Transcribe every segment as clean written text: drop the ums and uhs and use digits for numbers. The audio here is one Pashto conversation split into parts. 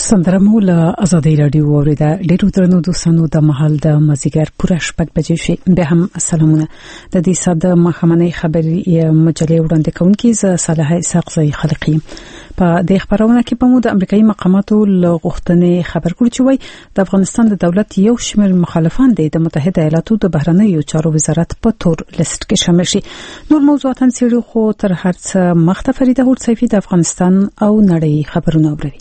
سندرمو له ازادي رادیو اوریدا ډیرو درنو دوستانو د محل د مازیګر پوره شپږ بجې شي به هم سلامونه د دې ساده مخمنې خبري مجلې وړاندې کوونکې ز صالح اسحاق زئی خلقی په د خبرونه کې په مو د امریکایي مقاماتو لغښتنې خبر کړی چې وای د افغانستان د دولت یو شمېر مخالفان د متحده ایالاتو د بهرنیو چارو وزارت په تور لیست کې شامل شي. نور موضوعات سیړي خو تر هر څه مخته فریده هوډ سیفي د افغانستان او نړۍ خبرونه اوري.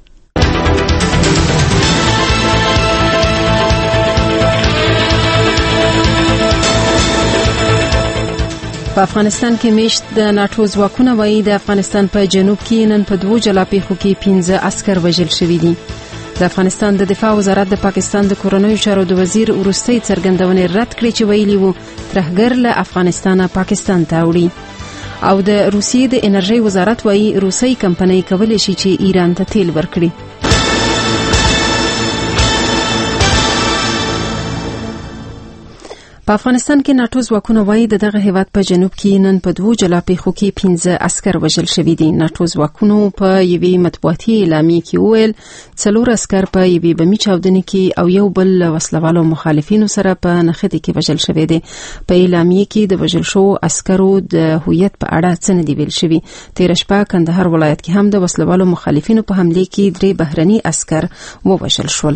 په افغانستان کې میشت د ناتو ځواکونه وایي د افغانستان په جنوب کې نن په 2 جلاپیخو کې 15 عسكر وژل شوي دي. د افغانستان د دفاع وزارت د پاکستان د کورنیو چارو د وزیر ورستۍ څرګندونې رد کړې چې ویلي وو ترهګر له افغانستانه پاکستان ته وړي. او د روسیې د انرژي وزارت وایي روسي کمپنۍ کولای شي چې ایران ته تیل ورکړي. په افغانستان کې ناتو ځواکونه وایي دغه هیواد په جنوب کې نن په 2 جلاپیخو کې 15 عسكر وژل شوي دي. ناتو ځواکونه په یوې مطبوعاتي اعلامیه کې وویل 4 عسكر په یوې بمي چاودنې کې او یو بل وسلوالو مخالفینو سره په نخښه کې وژل شوي دي. په اعلامیه کې د وژل شو عسكرو د هویت په اړه څه نه دی ویل شوی. تیر شپه کندهار ولایت کې هم د وسلوالو مخالفینو په حمله کې 3 بهرني عسكر ووژل شول.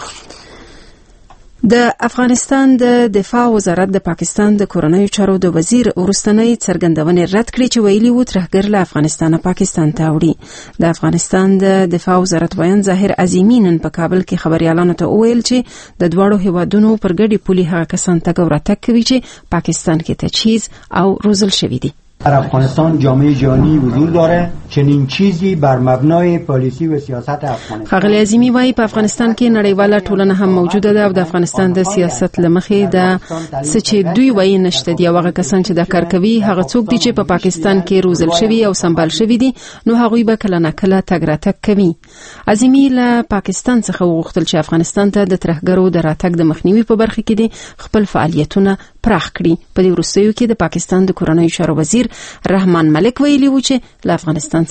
د افغانستان د دفاع وزارت د پاکستان د کورنیو چارو د وزیر ورستنۍ څرګندونې رد کړې چې ویلي وو ترهګر له افغانستانه پاکستان ته وړي. د افغانستان د دفاع وزارت ویان ظاهر عظیمی نن په کابل کې خبريالانو ته وویل چې د دوړو هیوادونو پر ګډي پولي هغه کسان ته ګوراتک کوي چې پاکستان کې تجهیز او روزل شوی دي. در افغانستان جامعه جهانی حضور داره، چنین چیزی بر مبنای پالیسی و سیاست افغانستان. خغلی عظیمی وایي په افغانستان کې نړیواله ټولنه هم موجوده ده او د افغانستان د سیاست لمخې د سچې دوی وایي نشته دی. هغه کسان چې دا کار کوي هغه څوک دي چې په پاکستان کې روزل شوی او سمبال شوی دي، نو هغوی به کله نه کله تګ راتګ کوي. عظیمی له پاکستان څخه وغوښتل چې افغانستان ته د ترهګرو د راتګ د مخنیوي په برخه کې دي خپل فعالیتونه پراخ کړي. په دې وروستیو کې د پاکستان د کورنیو چارو وزیر رحمان ملک ویلي و چې له افغانستان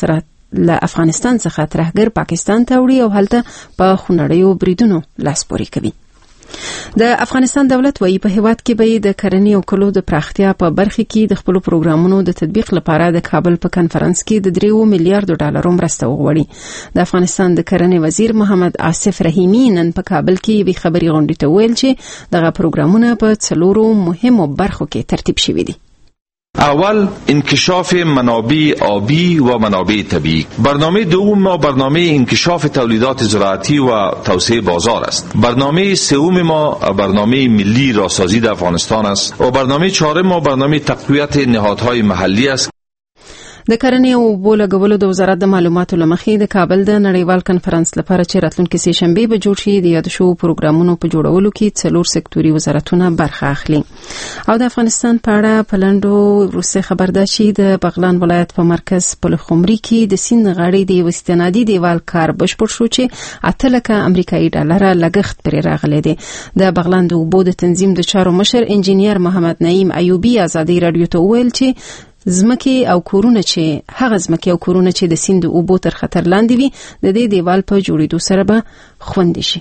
څخه ترهګر پاکستان ته وړي او هلته په خونړیو بریدونو لاس پورې کوي. د افغانستان دولت وایي په هیواد کې به د کرنې او کلو د پراختیا په برخه کې د خپل پروګرامونو د تطبیق لپاره د کابل په کانفرنس کې د 3 میلیارډ ډالرو مرسته وغوړي. د افغانستان د کرنې وزیر محمد آصف رحیمی نن په کابل کې یو خبري غونډه ته ویل چې دغه پروګرامونه په 4 مهمو برخو کې ترتیب شوي دي. اول انکشاف منابع آبی و منابع طبیعی. برنامه دوم ما برنامه انکشاف تولیدات زراعتی و توسعه بازار است. برنامه سوم ما برنامه ملی راسازی در افغانستان است و برنامه چهارم ما برنامه تقویت نهادهای محلی است. د کرنې او اوبو لګولو د وزارت د معلوماتو لمخې د کابل د نړیوال کانفرنس لپاره چې راتلونکي سه شنبه به جوړ شي د یاد شو پروګرامونو په جوړولو کې 4 سکتوري وزارتونه برخه اخلي. او د افغانستان په اړه پلندو روسي خبر ده چې د بغلان ولایت په مرکز پلخمري کې د سیند غاړې د استنادي دیوال کار بشپړ شو چې 8 لک امریکایي ډالر لګښت پرې راغلی دی. د بغلان د اوبو د تنظیم د چارو مشر انجینیر محمد نعیم ایوبی ازادي رادیو ته ویل چې زمکه او کورونه چې د سیند اوبو تر خطر لاندې وي د دې دیوال په جوړېدو سره به خوندي شي.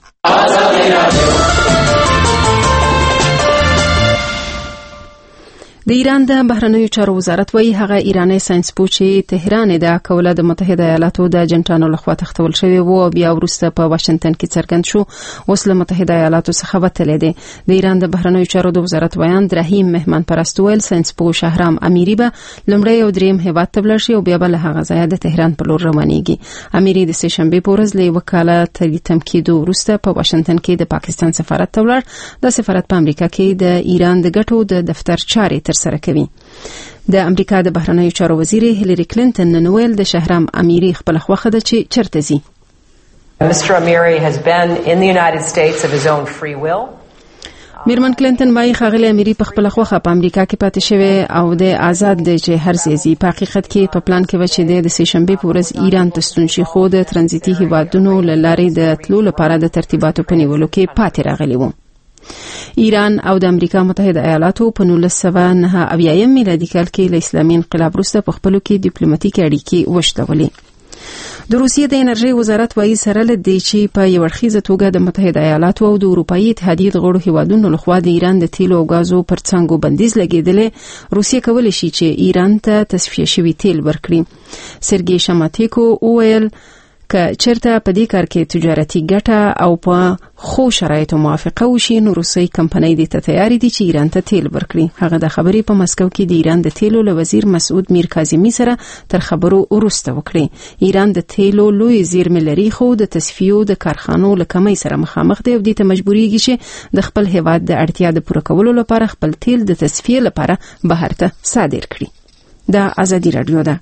د ایران د بهرنیو چارو وزارت وایي هغه ایرانی ساينسپوه چې تهران د کوله د متحده ایالاتو د جنټانو لخوا تختول شوی وو بیا ورسته په واشنگټن کې څرګند شو اوس له متحده ایالاتو څخه وتلی دی. د ایران د بهرنیو چارو د وزارت ویان رحیم مهمان پرست ویل ساينسپوه شهرام امیری به لومړی او دریم هیواد ته بلل شي او بیا به له هغه ځایه د تهران په لور روانېږي. امیری د سه شنبه په ورځ له وکاله تمکیدو ورسته په واشنگټن کې د پاکستان سفارت ته ولاړ. د سفارت په امریکا کې د ایران د ګټو د دفتر چارې سره کوي. د امریکا د بهرنیو چارو وزیر هیلری کلینټن نن ویل د شهرام امیری خپل خوخه ده چې چرته زی. Mr. Amiri has been in the United States of his own free will. میرمن کلینټن وايي خغلی امیری په خپل خوخه په امریکا کې پاتې شوی او د آزاد دی چې هر ځای په حقیقت کې په پلان کې و چې د سه شنبه په ورځ ایران ته ستون شي خو د ترانزیتي هیوادونو لارې د تلو لپاره د ترتیباتو په نیولو کې پاتې راغلی و. ایران او د امریکا متحده ایالاتو په 1979 میلادي کال کې له اسلامي انقلاب وروسته په خپلو کې ډیپلوماټیک اړیکې وشلولې. د روسیې د انرژي وزارت وايي سره لدې چې په یو اړخیزه توګه د متحده ایالاتو او د اروپאי اتحادیې د غړو هیوادونو لخوا د ایران د تیلو او غازو پر څنګه بندیز لګیدل، روسیه کولی شي چې ایران ته تصفیه شوی تیل ورکړي. سرګی شماتیکو وویل که چرته په دې کار کې تجارتي ګټه او په خو شرایطو موافقه وشي نو روسي کمپنۍ دې ته تیار دي چې ایران ته تیل ورکړي. هغه د خبرې په مسکو کې د ایران د تیلو له وزیر مسعود میر کاظمی سره تر خبرو وروسته وکړي. ایران د تیلو لوی زیرمې لري خو د تصفیو د کارخانو له کمۍ سره مخامخ دی او دې ته مجبوریږي چې د خپل هیواد د اړتیا د پوره کولو لپاره خپل تیل د تصفیه لپاره بهر ته صادر کړي. دا ازادي رادیو ده.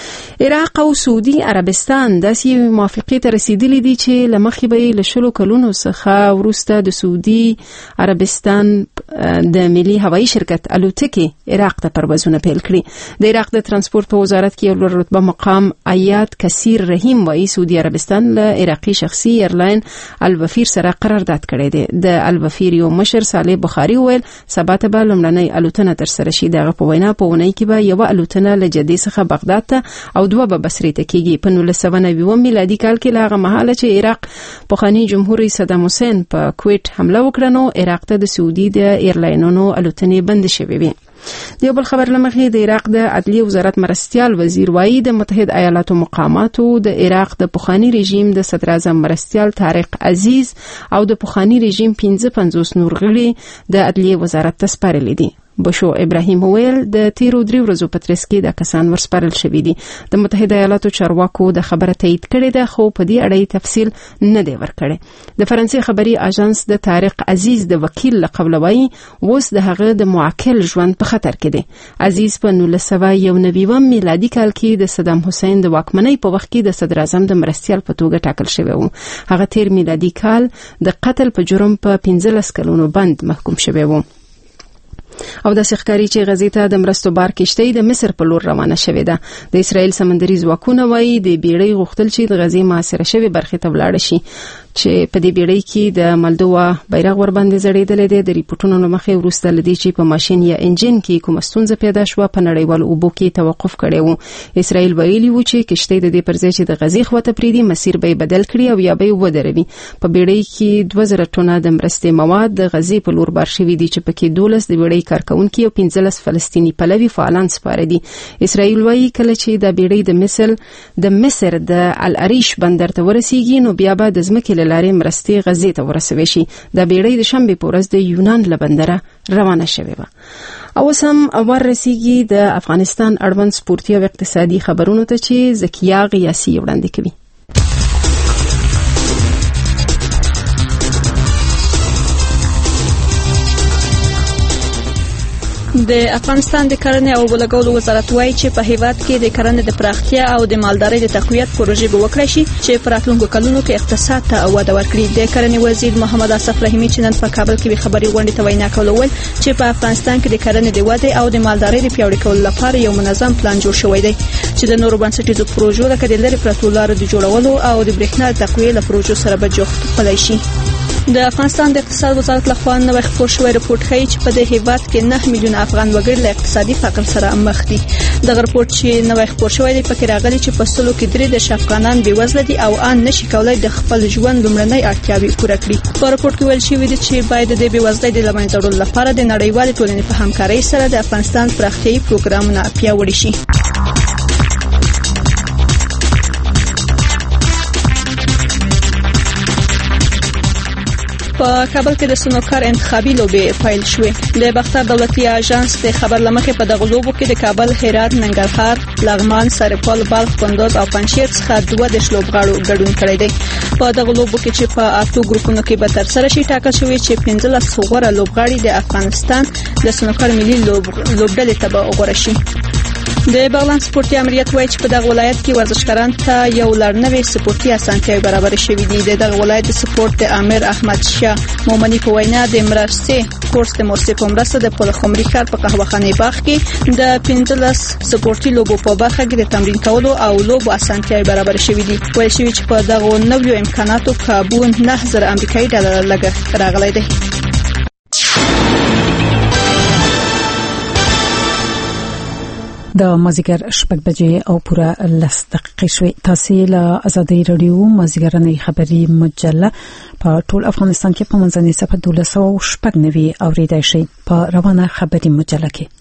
عراق او سعودي عربستان داسې موافقې ته رسیدلي دي چې لمخې به له 10 کلونو څخه وروسته د سعودي عربستان د ملي هوایي شرکت الوتکې عراق ته پروازونه پیل کړي. د عراق د ترانسپورت په وزارت کې یو رتبه مقام آیات کثیر رحیم وايي سعودي عربستان له عراقي شخصي ایرلاین الوفیر سره قرارداد کړی دی. د الوفیر یو مشر صالح بخاری ویل سبا ته به لومړنۍ الوتنه تر سره شي. دغه په وینا په ونې کې به یو الوتنه له جدې څخه بغداد ته او دوه به بصرې ته کېږي. په 1990 میلادي کال کې لاغه مهاله چې عراق پخوانی جمهور صدام حسین په کویت حمله وکړه نو عراق ته د سعودي د ایرلاینونو الوتنې بند شوې وې. د بل خبر لمخې د عراق د عدلیه وزارت مرستیال وزیر وايي د متحده ایالاتو مقاماتو د عراق د پخوانی رژیم د صدر اعظم مرستیال طارق عزیز او د پخوانی رژیم 55 نور غړي د عدلیه وزارت ته سپارل دي. بشو ابراهیم ویل د تیرو 3 ورځو په ترڅ کې د کسان ورسپارل شوی دي. د متحده ایالاتو چارواکو د خبره تایید کړې ده خو په دې اړه تفصیل نه دی ورکړی. د فرانسې خبري اژانس د طارق عزیز د وکیل لقب لوي اوس د هغه د معقل ژوند په خطر کې دی. عزیز په 1991 میلادي کال کې د صدام حسین د واکمنۍ په وخت کې د صدر اعظم د مرستیال په توګه ټاکل شوی و. هغه تیر میلادي کال د قتل په جرم په 15 کلونو بند محکوم شوی و. او د سخکاری چې غزې ته د مرستو بار کشتۍ د مصر په لور روانه شوې ده. د اسرائیل سمندري ځواکونه وايي د بیړۍ غوښتل چې د غزې محاصره شوی برخې ته ولاړ شي چې په دې بیړۍ کې د مالدووا بیرغ ور باندې زړېدل دي. د ریپورتونو مخې وروسته لدی چې په ماشين یا انجن کې کوم ستونزه پیدا شوه په نړیوال اوبو کې توقف کړی وو. اسرائیل ویلي و چې کشتۍ د دې پرځای چې د غزې خواته پریدي مسیر به بدل کړي او یا به ودروي. په بیړۍ کې 2000 ټنه د مرستې مواد د غزې په لور بار شوي دي چې پکې 12 د بیړۍ کارکونکو او 15 فلسطینی پلوي فعالان سپاره دي. اسرائیل وایي کله چې د بیړۍ د مصر د العریش بندر ته ورسیږي نو بیا به د ځمکې لارې مرستې غزې ته ورسوي شي. د بیړۍ د شنبه په ورځ د یونان له بندره روانه شوې و. او سم ورسیږي د افغانستان اړوند سپورتي او اقتصادي خبرونو ته چې زکیه غیاسی وړاندې کوي. د افغانستان د کرنې او ولګولو وزارت وایي چې په هیواد کې د کرنې د پراختیا او د مالدارۍ د تقویت پروژې به وکړي شي چې په راتلونکو کلونو کې اقتصاد ته وده ورکړي. د کرنې وزیر محمد اسف رحیمي چې نن په کابل کې خبري غونډې ته وینا کوله ویل چې په افغانستان کې د کرنې د وده او د مالدارۍ د پیاوړي کولو لپاره یو منظم پلان جوړ شوی دی چې د نورو بنسټیزو پروژو لکه د لرې پرتو لارو د جوړولو او د برېښنا د تقویې له پروژو سره به جوخت کولای شي. د افغانستان د اقتصاد وزارت لخوا نوې خبر شوی رپورت ښیي چې په دې هیواد کې 9 میلیون افغان وګړي له اقتصادي فقر سره مخ دي. د رپورت چې نوې خبر شوی دی پکې راغلي چې په سلو کې 3 افغانان بې وزله دي او ان نشي کولای د خپل ژوند لومړنۍ اړتیاوې پوره کړي. په رپورت کې ویل شوی دی چې باید د بې وزلۍ د لمنځه وړلو لپاره د نړیوالې ټولنې په همکارۍ سره د افغانستان پراختیايي پروګرامونه پیاوړي شي. په کابل کې د سنوکر انتخابي لوبې پیل شوې. د بختر دولتي اژانس د خبر لمخې په دغه لوبو کې د کابل، هرات، ننګرهار، لغمان، سرپل، بلخ، کندوز او پنجشیر څخه 12 لوبغاړو ګډون کړی دی. په دغه لوبو کې چې په 8 ګروپونو کې به تر سره شي ټاکل شوی چې 15 غوره لوبغاړي د افغانستان د سنوکر ملي لوبډلې ته به غوره شي. د بغلان سپورتي امریت وایي چې په دغه ولایت کې ورزشکاران ته یو لړنوي سپورتي اسانتیاوې برابر شوې دي. د دغه ولایت د سپورت د امیر احمد شاه مومنی په وینا د مرستې کورس د مرستې په مرسته د پلخمري ښار په قهوهخانه باغ کې د 15 سپورتي لوبو په برخه کې د تمرین کولو او لوبو اسانتیاوې برابر شوې دي. ویل شوی چې په دغه نویو امکاناتو کابو 9000 امریکایي ډالر لګښت راغلی دی. د مازیګر شپږ بجې او پوره 10 دقیقې شوې. تاسو له آزادۍ رادیو مازیګرنۍ خبري مجله په ټول افغانستان کې په منځنۍ صفحه 1290 اوریدای شئ په روانه خبري مجله کې.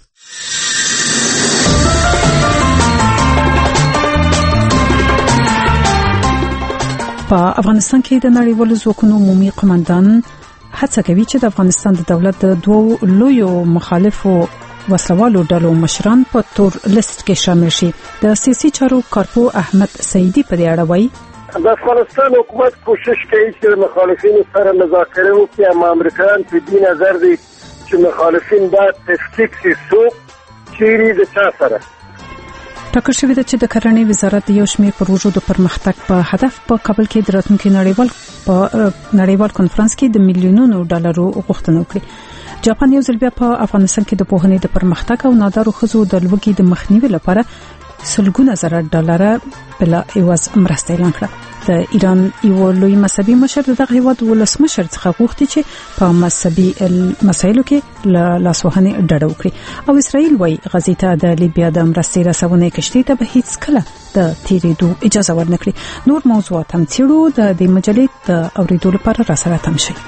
په افغانستان کې د نړیوالو ځواکونو عمومي قومندان هڅه کوي چې د افغانستان د دولت د دوو لویو مخالفو وسلوالو ډلو مشران په تور لیست کې شامل شي. د سیاسي چارو کارپو احمد سعیدی په دې اړه وایي د افغانستان حکومت کوشش کوي چې مخالفینو سره مذاکره وکړي، اما امریکایان په دې نظر دي چې مخالفین باید تفکیک شي څوک چیرې د چا سره. ټاکل شوې ده چې د کرنې وزارت یو شمېر پروژو د پرمختګ په هدف په کابل کې د راتلونکي نړیوال کنفرانس کې د میلیونونو ډالرو غوښتنه وکړي. جاپان یو ځل بیا په افغانستان کې د پوهنې د پرمختګ او نادارو ښځو د لوږې د مخنیوي لپاره سلګونه زره ډالر بلا عوض مرسته اعلان کړه. د ایران یو لوی مذهبي مشر دغه هیواد ولسمشر څخه غوښتي چې په مذهبي مسایلو کې لاسوهنې ډډه وکړي. او اسرائیل وايي غزې ته د لیبیا د مرستې رسونې کشتۍ ته به هیڅ کله د تیریدو اجازه ورنکړي. نور موضوعات هم څېړو. د دې مجلې د اوریدو لپاره را سره تم شئ.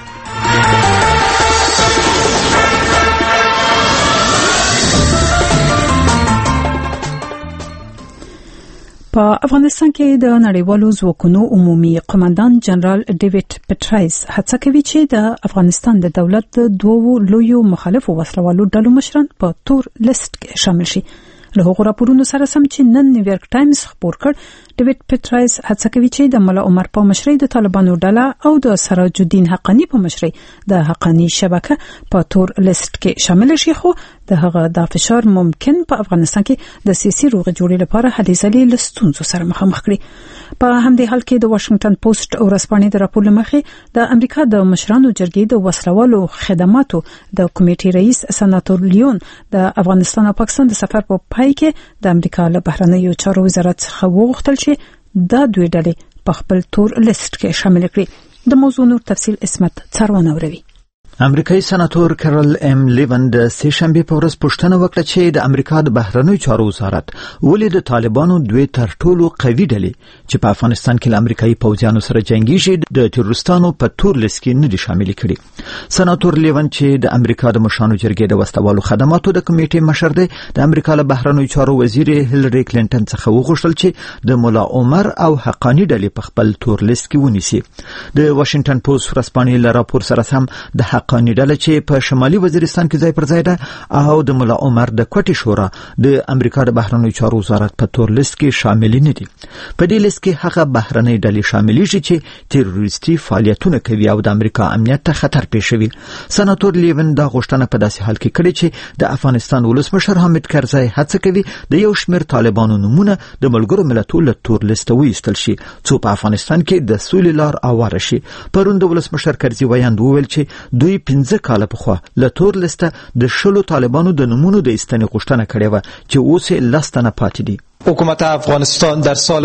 په افغانستان کې د نړیوالو ځواکونو عمومي قومندان جنرال ډیوډ پټرایس هڅه کوي چې د افغانستان د دولت د دوو لویو مخالفو وسلوالو ډلو مشران په تور لیست کې شامل شي. له هغو راپورونو سره سم چې نن نیویارک ټایمز خبر کړ، ډیوډ پټرایس هڅه کوي چې د ملا عمر په مشرۍ د طالبانو ډله او د سراج الدین حقانی په مشرۍ د حقانی شبکه په تور لیست کې شامل شي، خو د هغه د فشار ممکن په افغانستان کې د سیاسي روغې جوړې لپاره هلې ځلې له ستونزو سره مخامخ کړي. په همدې حال کې د واشنگټن پوسټ ورځپاڼې د راپور له مخې د امریکا د مشرانو جرګې د وسلوالو خدماتو د کمیټې رئیس سناتور لیون د افغانستان او پاکستان د سفر په پای کې د امریکا له بهرنیو چارو وزارت څخه وغوښتل چې دا دوی ډلې په خپل تور لیست کې شامل کړي. د موضوع نور تفصیل اسمت څارونه وروي. امریکایي سناتور کارل ام لیون د سه شنبه په ورځ پوښتنه وکړه چې د امریکا د بهرنیو چارو وزارت ولې د طالبانو دوی تر ټولو قوي ډلې چې په افغانستان کې امریکایي پوځیانو سره جنگیږي د تروریستانو په تور لیست کې نه دي شامل کړي. سناتور لیون چې د امریکا د مشرانو جرګې د وسلوالو خدماتو د کمیټې مشر دی، د امریکا له بهرنیو چارو وزیر هیلری کلینټن څخه وغوښتل چې د مولا عمر او حقانی ډلې په خپل تور لیست کې ونیسي. د واشنگټن پوسټ ورځپاڼې له راپور سره سم د حقانی ډله چې په شمالي وزیرستان کې ځای پر ځای ده او د مولا عمر د کوټې شورا د امریکا د بهرنیو چارو وزارت په تور لیست کې شامل نه دي. په دې لیست کې هغه بهرنۍ ډلې شاملېږي چې تروریستي فعالیتونه کوي او د امریکا امنیت ته خطر پېښوي. سناتور لیون دا غوښتنه په داسې حال کې کړې چې د افغانستان ولسمشر حامد کرزی هڅه کوي د یو شمېر طالبانو نمونه د ملګرو ملتونو له تور لیست وایستل شي څو په افغانستان کې د سولې لار اواره شي. پرون د ولسمشر کرزی ویاند وویل چې دوی 15 کاله پخوا له تور لیسته د 10 طالبانو د نمونو د ایستنې غوښتنه کړې و چې اوس یې 10 تنه پاتې دي. حکومت افغانستان در سال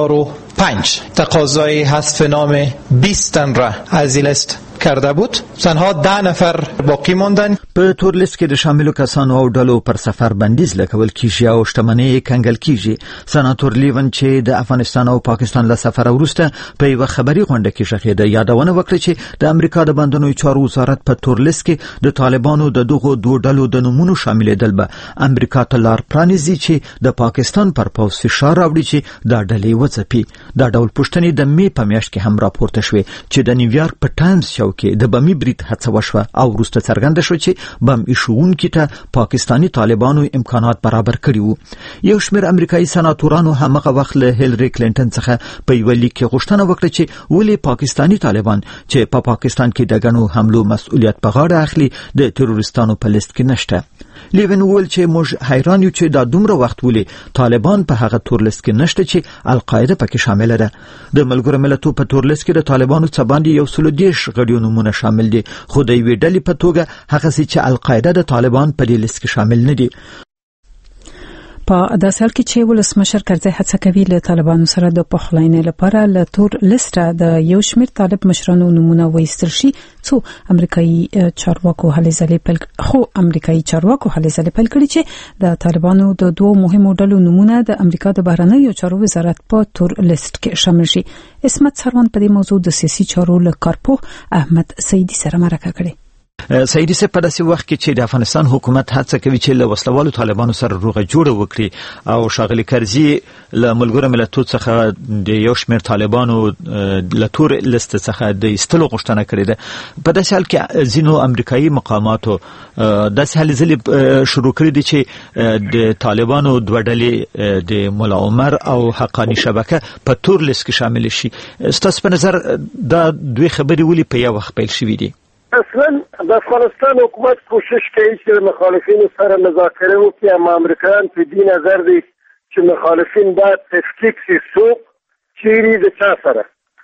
2005 تقاضای حذف نام 20 تن را از این لیست کرده بود. تنها 10 نفر باقی ماندن. په تور لیست کې د شاملو کسانو او ډلو پر سفر بندیز لګول کیږي او شتمنۍ کنګل کیږي. سناتور لیون چې د افغانستان او پاکستان له سفر وروسته په یو خبري غونډه کې شهیده یادونه وکړه چې د امریکا د بندونو چارو وزارت په تور لیست کې د طالبانو د دغو دوه ډلو د نمونو شاملېدل به امریکا ته لار پرانیزي چې د پاکستان پر پوز فشار راوړي چې دا ډلې وځپي. دا ډول پوښتنې د می په میاشت کې هم راپورته شوې چې د نیویارک په ټایمز شو کې د بمي برید هڅه وشوه او وروسته څرګنده شو چې بم ایښوونکي ته پاکستانی طالبانو امکانات برابر کړي وو. یو شمېر امریکایي سناتورانو همغه وخت له هیلری کلینټن څخه په یو لیک کې غوښتنه وکړه چې ولې پاکستانی طالبان چې په پاکستان کې د غنو حملو مسؤلیت په غاړه اخلي د تروریستانو په لیست کې نشته. لیون ویل چې موږ حیران یو چې دا دومره وخت ولې طالبان په هغه تور لیست کې نشته چې القاعده پکې شامل ده. د ملګرو ملتونو په تور لیست کې د طالبانو څخه باندې 130 غړي نمونه شامل دي، خو د یوې ډلې په توګه هغه چې القاعده د طالبان په دې لیست کې شامل نه دي. په داسې حال کې چې ولسمشر کرزي هڅه کوي له طالبانو سره د پخلاینې لپاره له تور لیسټه د یو شمېر طالب مشرانو نمونه وایستل شي څو امریکایي چارواکو هلې ځلې پیل کړي چې د طالبانو د دوه مهمو ډلو نمونه د امریکا د بهرنیو چارو وزارت په تور لیست کې شامل شي. اسمت سروان په دې موضوع د سیاسي چارو له کارپوه احمد سیدی سره مرکه کړې. سیدی سے په داسې وخت کې چې د افغانستان حکومت هڅه کوي چې له وسلوالو طالبانو سره روغه جوړه وکړي او شاغلي کرزي له ملګرو ملتونو څخه د یو شمېر طالبانو له تور لیست څخه د ایستلو غوښتنه کړې ده، په داسې حال کې ځینو امریکایي مقاماتو داسې هلې ځلې شروع کړې دي چې د طالبانو دوه ډلې د ملا عمر او حقاني شبکه په تور لیست کې شامل شي. ستاسو په نظر دا دوی خبرې ولې په یو وخت پیل شوې دي؟ اصلا د افغانستان حکومت کوشش کوي چې مخالفین سره مذاکره وکړي، اما امریکایان په دې نظر دي چې مخالفین باید تفکیک شي څوک چیرې د چا سره.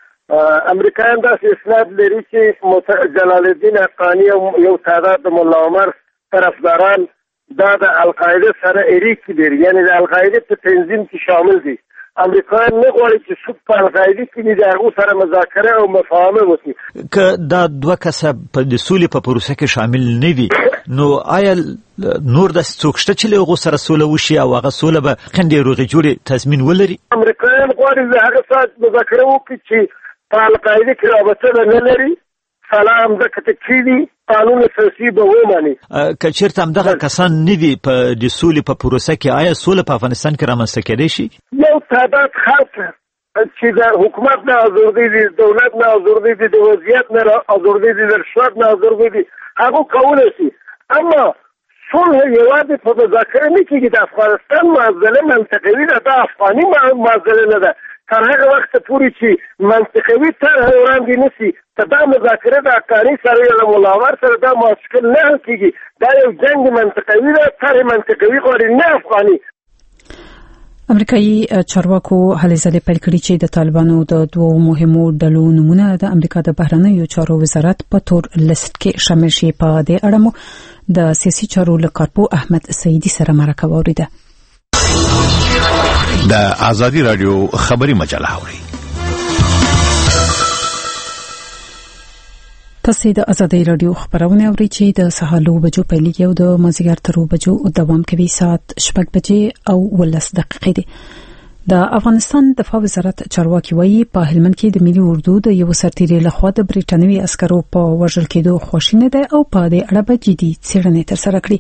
امریکایان داسې اسناد لري چې جلال الدین حقانی او یو تعداد د ملا عمر طرفداران دا د القاعده سره اړیکې لري، یعنی د القاعده په تنظیم کې شامل دي. امریکایان نه غواړي چې څوک په القاعده کې د هغو سره مذاکره او مفاهمه وکړي. که دا دوه کسه په د سولې په پروسه کې شامل نه وي نو آیا نور د څوک شته چې له هغو سره سوله وشي او هغه سوله به خندې روغې جوړې تضمین ولري؟ امریکایان غواړي د هغه سره مذاکره وکړي چې په القاعده کې رابطه نه لري، سلام ځکه کېږي قانون اساسي به ومني. که چېرته همدغه کسان نه وي په د سولې په پروسه کې آیا سوله په افغانستان کې رامنځته کېدای شي؟ یو تعداد خلک چې د حکومت نه حاضر دي، د دولت نه حاضر دي، د وضعیت نه حاضر دي، د رشوت نه حاضر دي، هغه کولی شي. اما صلح یوازې په مذاکره نه کېږي. د افغانستان معضله منطقوي ده، دا افغاني معضله نه ده. تر هغه وخت پورې چې منطقوي طرح وړاندې نه شي دا مذاکره د حقاني سره یا د ملا عمر سره دا مشکل نه حل کېږي. دا یو جنګ منطقوي ده، طرح منطقوي غواړي نه افغاني. امریکایي چارواکو هلې ځلې پیل کړي چې د طالبانو د دوه مهمو ډلو نمونه د امریکا د بهرنیو چارو وزارت په تور لیست کې شامل شي. په دې اړه مو د سیاسي چارو له کارپوه احمد سیدی سره مرکه واوریده. د آزادی رادیو خبری مجله اوري. تاسو د آزادی رادیو خبرونه اورئ چې د سهار 9 بجو پیلېږي او د مازیګر تر 2 بجو دوام کوي. ساعت 6 بجې او 15 دقیقې دي. د افغانستان دفاع وزارت چارواکي وایي په هلمند کې د ملي اردو د یو سرتیري لخوا د بریټانوي عسکرو په وژل کېدو خوشینه ده او په دې اړه به جدي څېړنې ترسره کړي.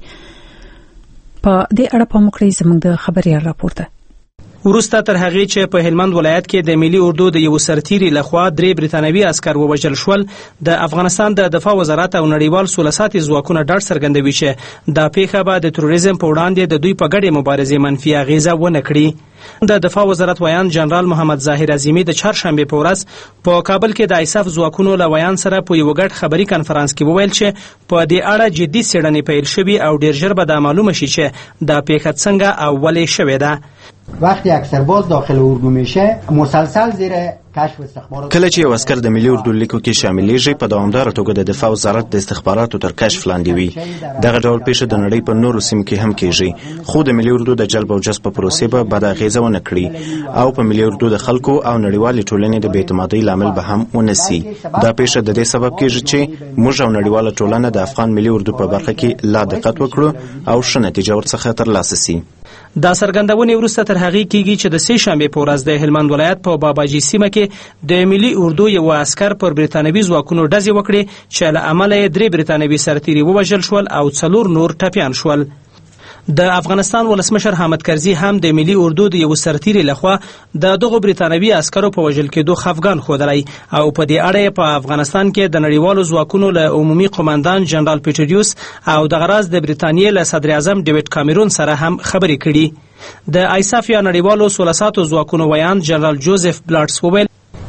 په دې اړه په مکرې زموږ د خبريال راپورته. وروسته تر هغې چې په هلمند ولایت کې د ملي اردو د یو سرتیري لخوا 3 بریتانوي عسكر ووژل شول، د افغانستان د دفاع وزارت او نړیوال سوله ساتي ځواکونه ډاډ څرګندوي چې دا پیښه به د تروریزم په وړاندې د دوی په ګډې مبارزې منفي اغیزه ونه کړي. د دفاع وزارت ویان جنرال محمد ظاهر عظیمی د چهارشنبه په ورځ په کابل کې د ایساف ځواکونو له ویان سره په یو ګډ خبري کانفرنس کې وویل چې په دې اړه جدي څېړنې پیل شوې او ډېر ژر به دا معلومه شي چې دا پیښه څنګه او ولې شوې ده. وقتی اکثر باز داخل اردو میشه مسلسل زیر کشف استخبارات کله چې یو عسكر د ملي اردو لیکو کې شاملېږي په دوامداره توګه د دفاع وزارت د استخباراتو تر کشف لاندې وي. دغه ډول پیښه د نړۍ په نورو سیمو کې هم کېږي، خو د ملي اردو د جلب او جذب پروسې به بد اغیزه ونه کړي او په ملي اردو د خلکو او نړیوالې ټولنې د بې اعتمادۍ لامل به هم ونسي. دا پیښه د دې سبب کېږي چې موږ او نړیواله ټولنه د افغان ملي اردو په برخه کې لا دقت وکړو او ښه نتیجه ورڅخه ترلاسه سي. دا څرګندونې وروسته تر هغې کېږي چې د سې شنبې په ورځ د هلمند ولایت په باباجي سیمه کې د ملي اردو یو عسكر پر بریتانوي ځواکونو ډزې وکړې چې له امله یې 3 بریتانوي سرتیري ووژل شول او 4 نور ټپیان شول. د افغانستان ولسمشر حامد کرزي هم د ملي اردو د یو سرتیري لخوا د دغو بریتانوي عسکرو په وژل کېدو خفګان ښودلی او په دې اړه په افغانستان کې د نړیوالو ځواکونو له عمومي قوماندان جنرال پیټریوس او د غراز د بریتانیې له صدر اعظم ډیوډ کامرون سره هم خبرې کړي. د ایساف یا نړیوالو سوله ساتو ځواکونو ویان جنرال جوزف بلاټس وویل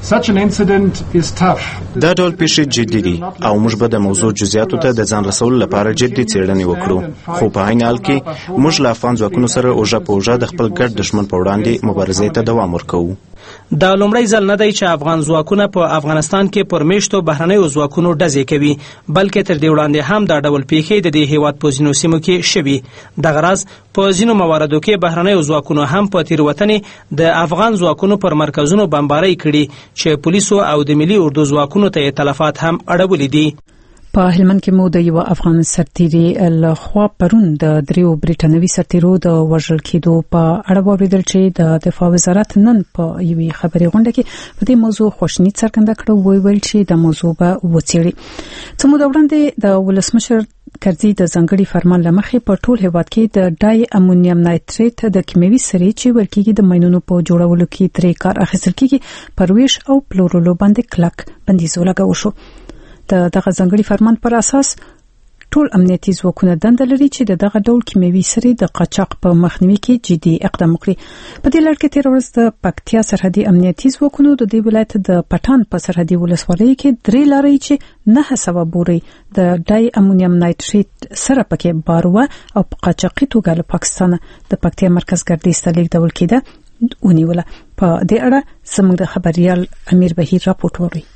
دا ډول پیښې جدي دي او موږ به د موضوع جزئیاتو ته د ځان رسولو لپاره جدي څېړنې وکړو، خو په عین حال کې موږ له افغان ځواکونو سره اوژه په اوژه د خپل ګډ دښمن په وړاندې مبارزې ته دوام ورکوو. دا لومړی ځل نه دی چې افغان ځواکونه په افغانستان کې پر میشتو بهرنیو ځواکونو ډزې کوي، بلکې تر دې وړاندې هم دا ډول پیښې د دې هیواد په ځینو سیمو کې شوي. دغه راز په ځینو مواردو کې بهرنیو ځواکونو هم په تېروتنې د افغان ځواکونو پر مرکزونو بمبارۍ کړي چې پولیسو او د ملي اردو ځواکونو ته تلفات هم اړولي دي. په هلمند کې مو د یو افغان سرتیري لخوا پرون د دریو بریټانوي سرتیرو د وژل کېدو په اړه واوریدل چې د دفاع وزارت نن په یوې خبري غونډه کې په دې موضوع خوشنید څرګنده کړه، ویل چې د موضوع به وڅېړي. څه موده وړاندې د ولسمشر کرزي د ځانګړي فرمان لمخې په ټول هیواد کې د ډای امونیم نایتریت د کیمیاوي سرې چې ورکیږي د ماینونو په جوړولو کې ترې کار اخیستل کېږي پر ویش او پلورلو باندې کلک بندیز ولګول شو. دغه ځانګړي فرمان پر اساس ټول امنیتي ځواکونه دنده لري چې دغه ډول کیمیاوي سرې د قاچاق په مخنیوي کې جدي اقدام وکړي. په دې لړ کې تیر ورځ د پکتیا سرحدي امنیتي ځواکونو د دې ولایت د پټان په سرحدي ولسوالۍ کې 3 لارې چې 900 بوري د ډای امونیم نایتریت سره پکې باروا او په قاچاقي توګه له پاکستان د پکتیا مرکز ګردیز ته لیږدول کېده ونیوله. په دې اړه زموږ د خبريال امیر بهیر راپورټ ورکوي.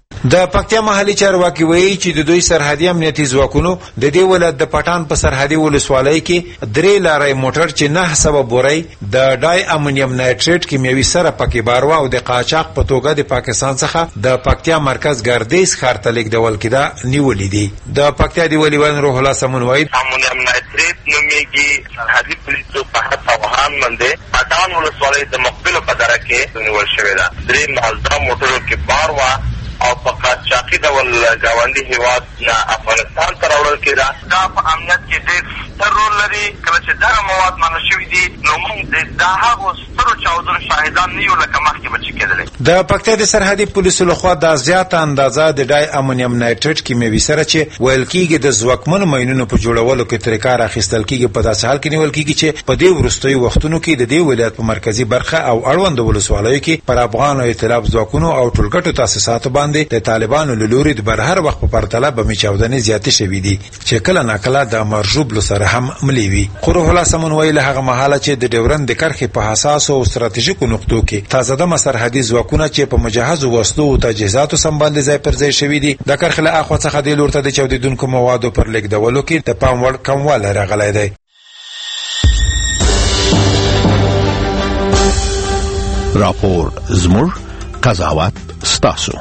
د پکتیا محلي چارواکي وایي چې د دوی سرحدي امنیتي ځواکونو د دې ولایت د پټان په سرحدي ولسوالۍ کې 3 لارې موټر چې 900 بوري د ډای امونیم نایتریت کیمیاوي سره پکې باروا او د قاچاق په توګه د پاکستان څخه د پکتیا مرکز ګردیز ښار ته لیږدول کېده نیولې دي. د پکتیا دی ولیوان روح الله سمون وایي امونیم نایتریت نومېږي سرحدي پولیسو په هڅه وهان باندې پټان ولسوالۍ د مقبلو په دره کې نیول شوې ده. 3 مالدار موټرو کې باروا او په قاچاقي ډول ګاونډي هیواد نه افغانستان ته راوړل کېده. دا په امنیت کې ډېر ستر رول لري. کله چې دغه مواد منع شوي دي نو موږ د هغو سترو چاودنو شاهدان نه یو لکه مخکې به چې کېدلی. د پکتیا د سرحدي پولیسو لخوا دا زیاته اندازه د ډای امونیم نایتریت کیمیاوي سره چې ویل کېږي د ځواکمنو ماینونو په جوړولو کې ترې کار اخیستل کېږي په داسې حال کې نیول کېږي چې په دې وروستیو وختونو کې د دې ولایت په مرکزي برخه او اړوندو ولسوالیو کې پر افغان ائتلاف ځواکونو او ټولګټو تاسیساتو باندې د طالبانو له لوري د بهر وخت په پرتله به چاودنې زیاتې شوې دي چې کله ناکله د مرجوب سره هم ملي وي. خو روح الله سمون ویل هغه مهاله چې د ډیورند د کرښې په حساس او ستراتیژیکو نقطو کې تازه د سرحدي ځواکونه چې په مجهزو وسلو او تجهیزاتو سمبال ځای پر ځای شوي دي د کرښې له اخوا څخه د لورته د چاودیدونکو موادو پر لیږدولو کې د پام وړ کموالی راغلی دی. راپور زموږ قضاوت ستاسو.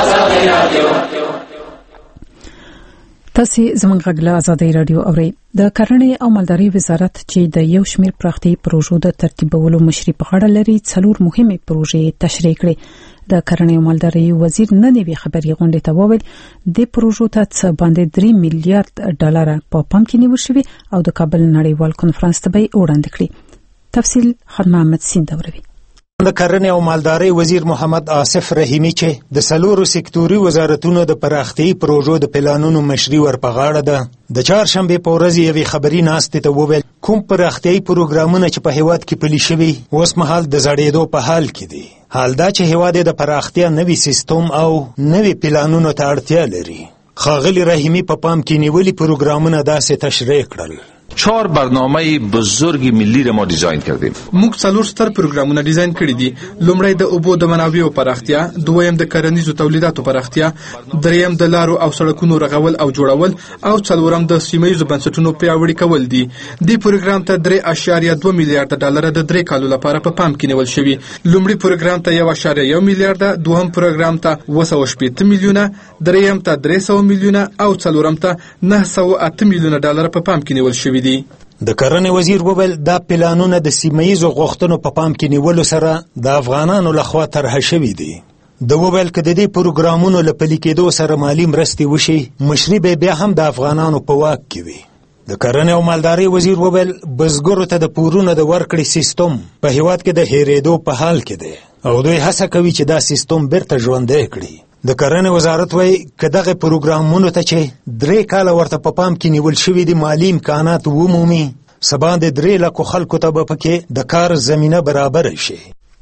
تاسو زموږ غږ له آزادۍ رادیو اورئ. د کرنې او مالدارۍ وزارت چې د یو شمېر پراختیایي پروژو د ترتیبولو مشري په غاړه لري 4 مهمه پروژې تشریح کړې. د کرنې او مالدارۍ وزیر نن یې خبري غونډه ته وویل د پروژو ته څه باندې 3 میلیارډ ډالر په پام کې نیول شوی او د کابل نړیوال کنفرانس ته به وړاندې کړي. تفصیل خان محمد سیندوروي. د کرنې او مالدارۍ وزیر محمد آصف رحیمی چې د 4 سکتوري وزارتونو د پراختیایي پروژو د پلانونو مشري ورپه غاړه ده د چهارشنبې په ورځ یوې خبري ناستې ته وویل کوم پراختیایي پروګرامونه چې په هیواد کې پلي شوي اوس مهال د زړېدو په حال کې دي. حال دا چې هیواد د پراختیا نوي سیستم او نوي پلانونو ته اړتیا لري. ښاغلي رحیمی په پام کې نیولي پروګرامونه داسې تشریح کړل. 4 برنامه بزرگ ملی را ما دیزاین کردیم. موږ 4 ستر پروګرامونه ډیزاین کړي دي. لومړی د اوبو د منابعو پراختیا، دویم د کرنیزو تولیداتو پراختیا، دریم د لارو او سړکونو رغول او جوړول او څلورم د سیمه‌ییزو بنسټونو پیاوړي کول دي. دې پروګرام ته 3.2 میلیارډ ډالر د 3 کالو لپاره په پام کې نیول شوی. لومړی پروګرام ته 1.1 میلیارډ، دوهم پروګرام ته 280 میلیونه، دریم ته 300 میلیونه او څلورم ته 908 میلیونه ډالر په پام کې نیول شوی. د کرنې وزیر وویل دا پلانونه د سیمه‌ییزو غوښتنو په پام کې نیولو سره د افغانانو لخوا طرح شوي دي. د وویل که د دې پروګرامونو له پلي کېدو سره مالي مرستې وشي مشري به بیا هم د افغانانو په واک کې وي. د کرنې او مالدارۍ وزیر وویل بزګرو ته د پورونو د ورکړې سیستم په هیواد کې د هېرېدو په حال کې دی او دوی هڅه کوي چې دا سیستم بیرته ژوندی کړي. د کرنې وزارت وایي که دغه پروګرامونو ته چې 3 کاله ورته په پام کې نیول شوي دي مالي امکانات ومومي سبا د 3 لکو خلکو ته به پکې د کار زمینه برابر شي.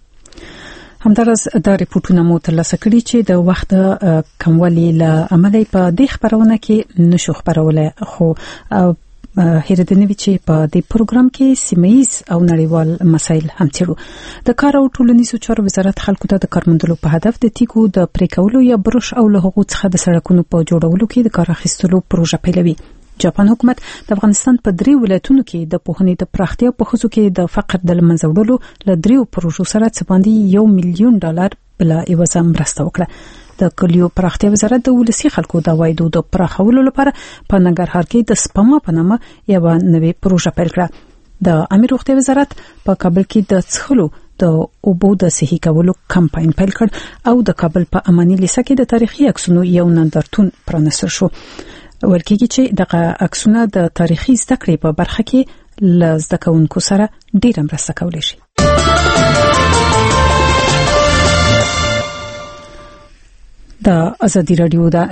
همدارس دا ریپورتونه مو ترلاسه کړي چې د وخت کموالي له امله په دې خبرونه کې نشو خبرولای خو هیردنوي چې په دې پروګرام کې سیمه‌یز او نړیوال مسایل هم څېړو د کار او ټولنیزو چارو وزارت خلکو ته د کارمندلو په هدف د تیکو د پریکولو یا برش او له هغو څخه د سړکونو په جوړولو کې د کار اخیستلو پروژه پیلوي. جاپان حکومت د افغانستان په 3 ولایتونو کې د پوهنې د پراختیا په خصوص کې د فقر د لمنځه وړلو ل 3 پروژو سره څه باندې $1 مليون بلا ایوازه مرسته وکړه. د کلیو پراختیا وزارت د ولسی خلکو د وایدو د پراخولو لپاره په ننګرهار کې د سپما په نامه یو نوې پروژه پیل کړه. د امیر روغتیا وزارت په کابل کې د څښلو د اوبو د صحي کولو کمپاین پیل کړ او د کابل په اماني لیسه کې د تاریخي عکسونو یو نندارتون پرانستل شو. ورکیږي چې دغه عکسونه د تاریخي زده کړې په برخه کې ل زده کوونکو سره ډېر مرسته کولی شي. د ازادي رادیو د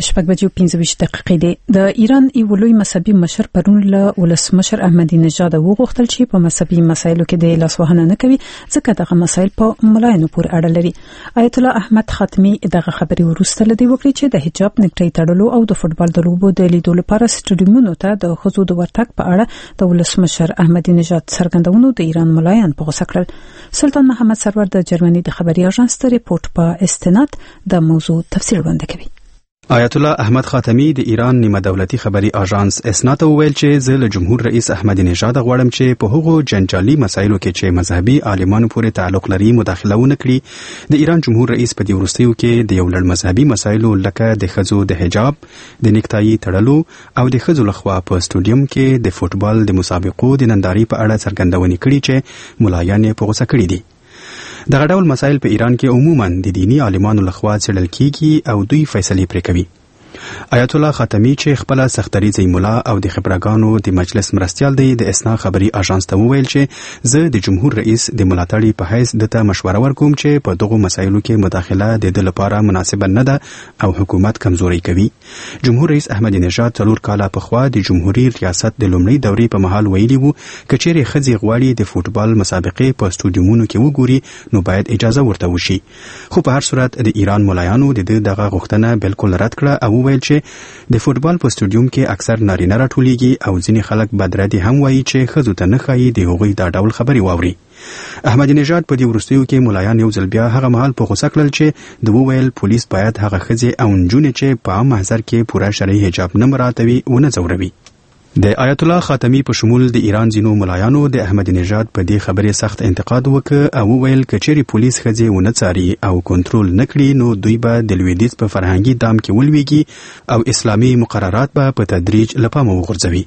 8:25 دی. د ایران ایولوی مذهبي مشر پرون له ولسمشر احمدی نژاد وغوښتل چې په مذهبي مسایلو کې د لاسوهنه نه کوي ځکه دغه مسایل په ملایانو پورې اړه لري. آیت الله احمد خاتمی دغه خبري وروسته لدی وکړي چې د حجاب نکټۍ تړلو او د فوتبال د لوبو د لیدو لپاره سټډیومونو ته د خزو د ورتګ په اړه د ولسمشر احمدی نژاد څرګندونو د ایران ملایان په غوسه کړل. سلطان محمد سرور د جرمني د خبري اژانس ته ریپورت په استناد د موضوع تفصیل وړاندې کوي. آیت الله احمد خاتمی د ایران نیمه دولتي خبري اژانس اسنا ته وویل چې زه له جمهور رئیس احمدی نژاد غواړم چې په هغو جنجالي مسایلو کې چې مذهبي عالمانو پورې تعلق لري مداخله ونه کړي. د ایران جمهور رئیس په دې وروستیو کې د یو لړ مذهبي مسایلو لکه د ښځو د حجاب د نیکټایي تړلو او د ښځو لخوا په سټډیوم کې د فوتبال د مسابقو د ننداري په اړه څرګندونې کړي چې ملایان په غوسه کړي دي. دغه ډول مسایل په ایران کې عموماً د دینی عالمانو لخوا څېړل کیږي او دوی فیصلې پرې کوي. آیت الله خاتمی چې خپل سختریزي مولا او د خبرګانو د مجلس مرستيال دی د اسنا خبري اژانس ته وویل چې زه د جمهور رئیس د ملاتړي په حیث دته مشوره ورکوم چې په دغه مسایلو کې مداخله د د لپاره مناسب نه ده او حکومت کمزوري کوي. جمهور رئیس احمدی نژاد 4 کاله پخوا د جمهوریت ریاست د لومړي دورې په محل ویلي وو کچېرې خځې غواړي د فوتبال مسابقې په سټډیومونو کې وګوري نو باید اجازه ورته وشي. خو په هر صورت د ایران ملایانو د دغه غوښتنه بالکل رد کړه او ویل چې د فوتبال په سټډیوم کې اکثر نارینه راټولېږي او ځینې خلک بدردي هم وایي چې ښځو ته نه ښایي د هغوی دا ډول خبرې واوري. احمدی نژاد په دې وروستیو کې ملایان یو ځل بیا هغه مهال په غوسه کړل چې د وویل پولیس باید هغه ښځې او نجونې چې په عام محضر کې پوره شرعي حجاب نه مراعاتوي ونه ځوروي. د آیت الله خاتمی په شمول د ایران ځینو ملایانو د احمدی نژاد په دې خبرې سخت انتقاد وکړ او وویل کچېرې پولیس ښځې ونه څاري او کنټرول نه کړي نو دوی به د لویدیځ په فرهنګي دام کې ولویږي او اسلامي مقررات به په تدریج له پامه وغورځوي.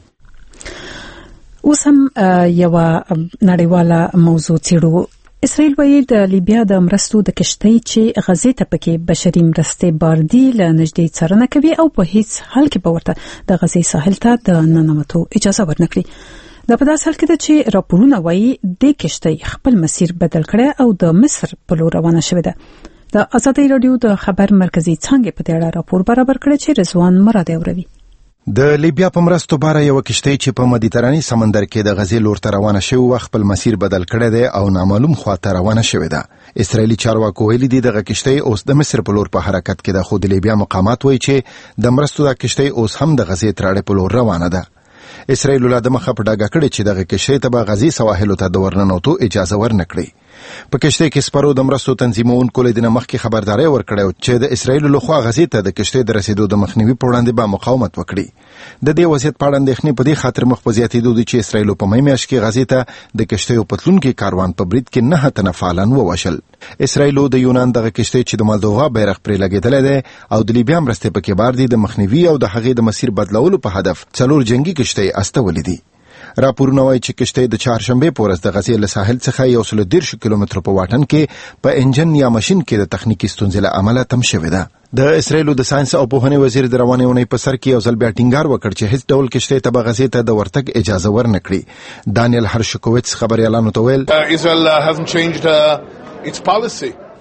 اوس هم یو نړیواله موضوع څېړو. اسرائیل وایي د لیبیا د مرستو د کشتۍ چې غزې ته پکې بشري مرستې باردي له نږدې څارنه کوي او په هیڅ حال کې به ورته د غزې ساحل ته د ننوتو اجازه ورنکړي. دا په داسې حال کې ده چې راپورونه وایي د کشتۍ خپل مسیر بدل کړی او د مصر په لور روانه شوې ده. د ازادي رادیو د خبر مرکزي څانګې په دې اړه راپور برابر کړی چې رضوان مراد اوروي. د لیبیا په مرستو باره یو کشتۍ چې په مدیتراني سمندر کې د غزې لور ته روانه شوی و خپل مسیر بدل کړی دی او نامعلوم خواته روانه شوی ده. اسرائیلي چارواکو ویلي دي دغه کشتۍ اوس د مصر په لور په حرکت کې ده خو د لیبیا مقامات وایي چې د مرستو د کشتۍ اوس هم د غزې تر اړې په لور روانه ده. اسرائیل له دمخه په ډاګه کړی چې دغه کشتۍ ته به غزې سواحلو ته د ورننوتو اجازه ورنکړي. په کشتۍ کې سپرو د مرستو تنظیمونکو له دې مخکې خبرداري ورکړه چې د اسرائیل لخوا غزې ته د کشتۍ د رسیدو د مخنیوي پر وړاندې به مقاومت وکړي. د دې وضعیت په اړه اندېښنې په دې خاطر مخ په زیاتېدو دي چې اسرائیل په مې میاشت کې غزې ته د کشتیو پتلونکو کاروان په برید کې 9 تنه فعالان ووژل. اسرائیل د یونان دغه کشتۍ چې د مالدووا بیرغ پرې لګېدل دی او د لیبیا مرستې پکې بار دي د مخنیوي او د هغې د مسیر بدلولو په هدف 4 جنگي کشتۍ استولې دي. راپورونه وايي چې کشتۍ د چهارشنبه په ورځ د غزې له ساحل څخه 130 کیلومتر په واټن کې په انجن یا ماشين کې د تخنیکی ستونزې له امله تم شوې ده. د اسرائیل د ساينس او پوهنې وزیر د روانې اونۍ په سر کې یو ځل بیا ټینګار وکړ چې هیڅ ډول کشتۍ ته غزې ته د ورتګ اجازه ورنکړي. دانیل هرشکوویتس خبريالانو ته ویل Israel hasn't changed its policy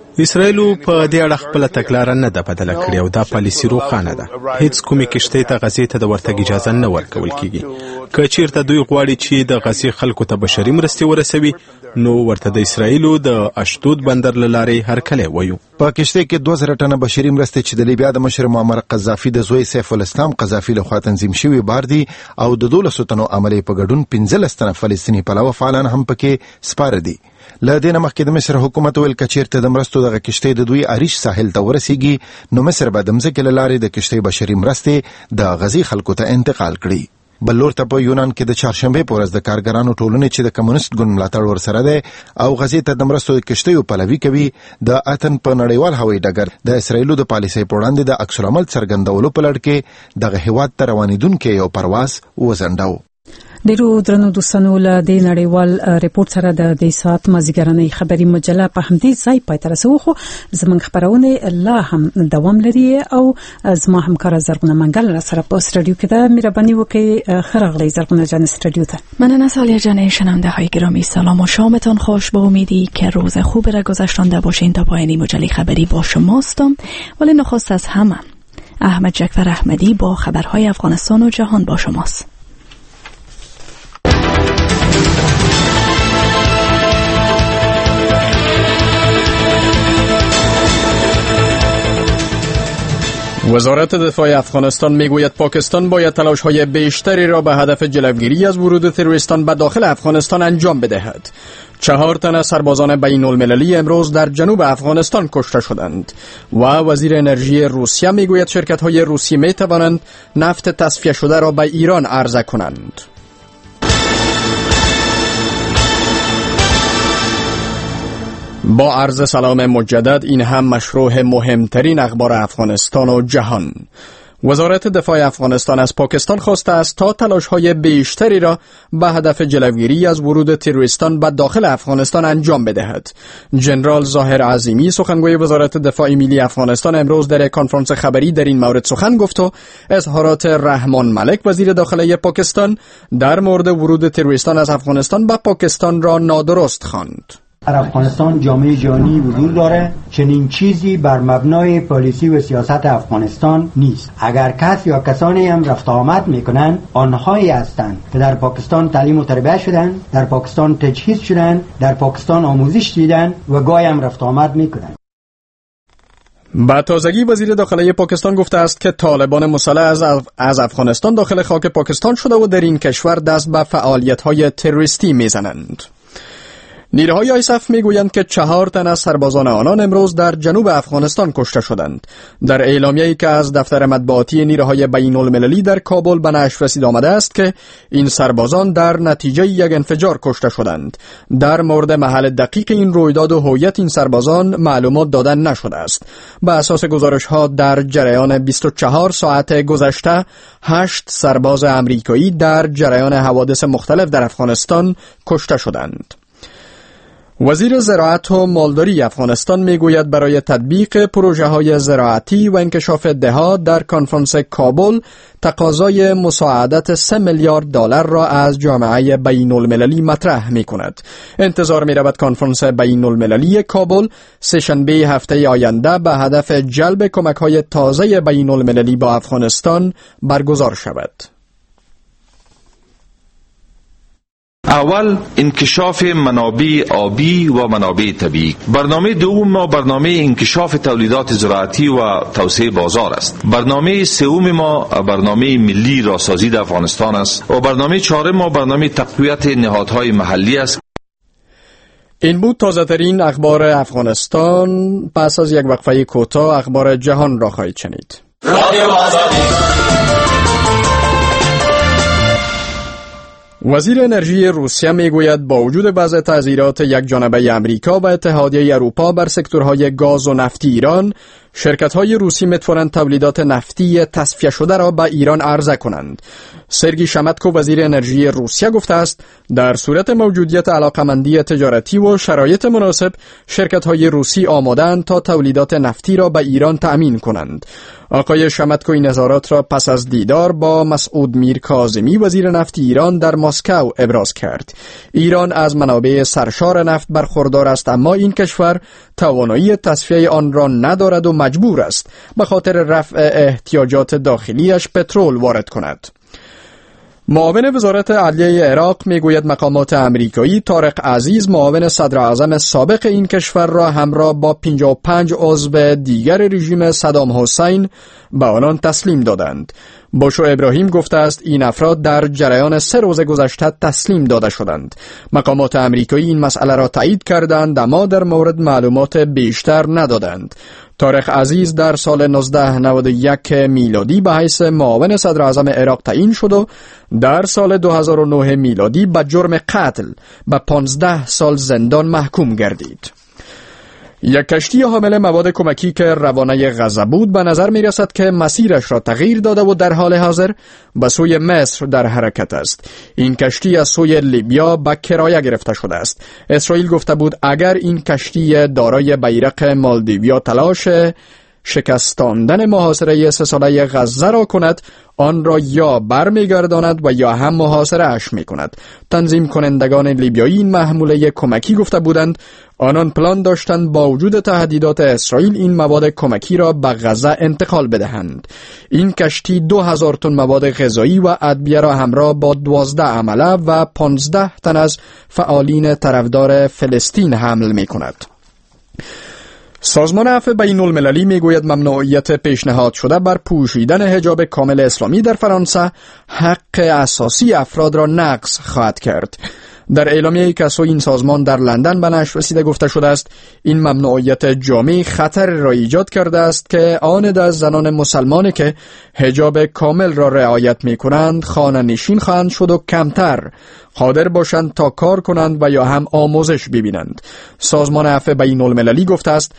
اسرائیل په دې اړه خپل تګلاره نه ده بدله کړې او دا پالیسي روښانه ده. هیڅ کومې کښتۍ ته غزې ته د ورتګ اجازه نه ورکول کیږي. که چیرته دوی غواړي چې د غزې خلکو ته بشري مرستې ورسوي نو ورته د اسرائیلو د اشدود بندر له لارې هرکلی وایو. په کښتۍ کې 2000 ټنه بشري مرستې چې د لیبیا د مشر معمر قذافي د زوی سیف الاسلام قذافي له خوا تنظیم شوی بار دي او د 12 تنو عملي په ګډون 15 تنه فلسطیني پلوه فعالان هم پکې سپاره دي. له دې نه مخکې د مصر حکومت ویل که چیرته د مرستو دغه کښتۍ د دوی عریش ساحل ته ورسیږي نو مصر به د مځکې له لارې د کښتۍ بشري مرستې د غزې خلکو ته انتقال کړي. بل لور ته په یونان کې د چهارشنبې په ورځ د کارګرانو ټولنې چې د کمونیست ګوند ملاتړ ورسره ده او غزې ته د مرستو د کښتیو پلوي کوي د اتن په نړیوال هوایي ډګر د اسرائیلو د پالیسۍ په وړاندې د عکس العمل څرګندولو په لړ کې دغه هیواد ته روانېدونکی یو پرواز وځنډاوه. ډیرو درنو دوستانو له دې نړیوال ریپورت سره د دې سات مازیګرنۍ خبري مجله په همدې ځای پای ته رسو. خو زمونږ خبرونه لا هم دوام لري او زما همکار زرغونه منګل را سره په استودیو کې ده. مهرباني وکړئ خرغلی زرغونه جان استودیو ته. من نسالیا جان شنونده های گرامی سلام و شامتان خوش. با امیدی که روز خوب را گذشتانده باشین تا پایان مجله خبری با شماستم. ولی نخست از همه احمد جعفر احمدی با خبرهای افغانستان و جهان با شماست. وزارت دفاع افغانستان میگوید پاکستان باید تلاش‌های بیشتری را به هدف جلوگیری از ورود تروریستان به داخل افغانستان انجام بدهد. 4 تن از سربازان بین‌المللی امروز در جنوب افغانستان کشته شدند و وزیر انرژی روسیه میگوید شرکت‌های روسی میتوانند نفت تصفیه شده را به ایران عرضه کنند. با عرض سلام مجدد، این هم مشروع مهمترین اخبار افغانستان و جهان. وزارت دفاع افغانستان از پاکستان خواسته است تا تلاش‌های بیشتری را به هدف جلوگیری از ورود تروریستان به داخل افغانستان انجام بدهد. جنرال ظاهر عظیمی سخنگوی وزارت دفاع ملی افغانستان امروز در کنفرانس خبری در این مورد سخن گفت و اظهارات رحمان ملک وزیر داخلی پاکستان در مورد ورود تروریستان از افغانستان به پاکستان را نادرست خواند. در افغانستان جامعه جهانی وجود داره، چنین چیزی بر مبنای پالیسی و سیاست افغانستان نیست. اگر کس یا کسانی هم رفت آمد میکنن، آنهایی هستند که در پاکستان تعلیم و تربیت شدن، در پاکستان تجهیز شدن، در پاکستان آموزش دیدن و گاهی هم رفت آمد میکنن. با تازگی وزیر داخلی پاکستان گفته است که طالبان مسلح از افغانستان داخل خاک پاکستان شده و در این کشور دست به فعالیت‌های تروریستی میزنند. نیروهای آیسف میگویند که 4 تن از سربازان آنان امروز در جنوب افغانستان کشته شدند. در اعلامیه‌ای که از دفتر مطبوعاتی نیروهای بین‌المللی در کابل به نشر رسید آمده است که این سربازان در نتیجه یک انفجار کشته شدند. در مورد محل دقیق این رویداد و هویت این سربازان معلومات داده نشده است. به اساس گزارش‌ها در جریان 24 ساعت گذشته 8 سرباز آمریکایی در جریان حوادث مختلف در افغانستان کشته شدند. وزیر زراعت و مالداری افغانستان میگوید برای تطبیق پروژه‌های زراعتی و انکشاف دهات در کنفرانس کابل تقاضای مساعدت 3 میلیارد دلار را از جامعه بین‌المللی مطرح می‌کند. انتظار می‌رود کنفرانس بین‌المللی کابل سه‌شنبه هفته آینده به هدف جلب کمک‌های تازه بین‌المللی با افغانستان برگزار شود. اول انکشاف منابع آبی و منابع طبیعی. برنامه دوم ما برنامه انکشاف تولیدات زراعتی و توسعه بازار است. برنامه سوم ما برنامه ملی راسازی در افغانستان است و برنامه چهارم ما برنامه تقویت نهادهای محلی است. این بود تازه ترین اخبار افغانستان. پس از یک وقفه کوتاه اخبار جهان را خواهید شنید. وزیر انرژی روسیه میگوید با وجود وضع تعزیرات یک جانبه امریکا و اتحادیه اروپا بر سکتورهای گاز و نفتی ایران، شرکت‌های روسی می‌توانند تولیدات نفتی تصفیه شده را به ایران عرضه کنند. سرگی شمتکو وزیر انرژی روسیه گفته است در صورت موجودیت علاقمندی تجارتی و شرایط مناسب شرکت‌های روسی آماده‌اند تا تولیدات نفتی را به ایران تأمین کنند. آقای شمتکو این نظارات را پس از دیدار با مسعود میرکاظمی وزیر نفت ایران در مسکو ابراز کرد. ایران از منابع سرشار نفت برخوردار است، اما این کشور توانایی تصفیه آن را ندارد و مجبور است به خاطر رفع احتیاجات داخلیش پترول وارد کند. معاون وزارت عدلیه عراق میگوید مقامات امریکایی طارق عزیز معاون صدر اعظم سابق این کشور را همراه با 55 عضو دیگر رژیم صدام حسین به آنان تسلیم دادند. باشو ابراهیم گفته است این افراد در جریان 3 روز گذشته تسلیم داده شدند. مقامات امریکایی این مسئله را تایید کردند اما در مورد معلومات بیشتر ندادند. طارق عزیز در سال 1991 میلادی به حیث معاون صدر اعظم عراق تعیین شد و در سال 2009 میلادی به جرم قتل به 15 سال زندان محکوم گردید. یک کشتی حامل مواد کمکی که روانه غزه بود به نظر می رسد که مسیرش را تغییر داده و در حال حاضر به سوی مصر در حرکت است. این کشتی از سوی لیبیا به کرایه گرفته شده است. اسرائیل گفته بود اگر این کشتی دارای بیرق مالدیویا تلاش شکستاندن محاصره 3 ساله غزه را کند، آن را یا برمیگرداند و یا هم محاصره اش می کند. تنظیم کنندگان لیبیایی این محموله کمکی گفته بودند آنان پلان داشتند با وجود تهدیدات اسرائیل این مواد کمکی را به غزه انتقال بدهند. این کشتی 2000 تن مواد غذایی و ادویه را همراه با 12 عمله و 15 تن از فعالین طرفدار فلسطین حمل می کند. سازمان عفو بین المللی میگوید ممنوعیت پیشنهاد شده بر پوشیدن حجاب کامل اسلامی در فرانسه حق اساسی افراد را نقض خواهد کرد. در اعلامیه‌ای که سوی این سازمان در لندن به نشر رسیده گفته شده است این ممنوعیت جامع خطر را ایجاد کرده است که آن از زنان مسلمانی که حجاب کامل را رعایت می‌کنند خانه نشین خواهند شد و کمتر قادر باشند تا کار کنند و یا هم آموزش ببینند. سازمان عفو بین المللی گفته است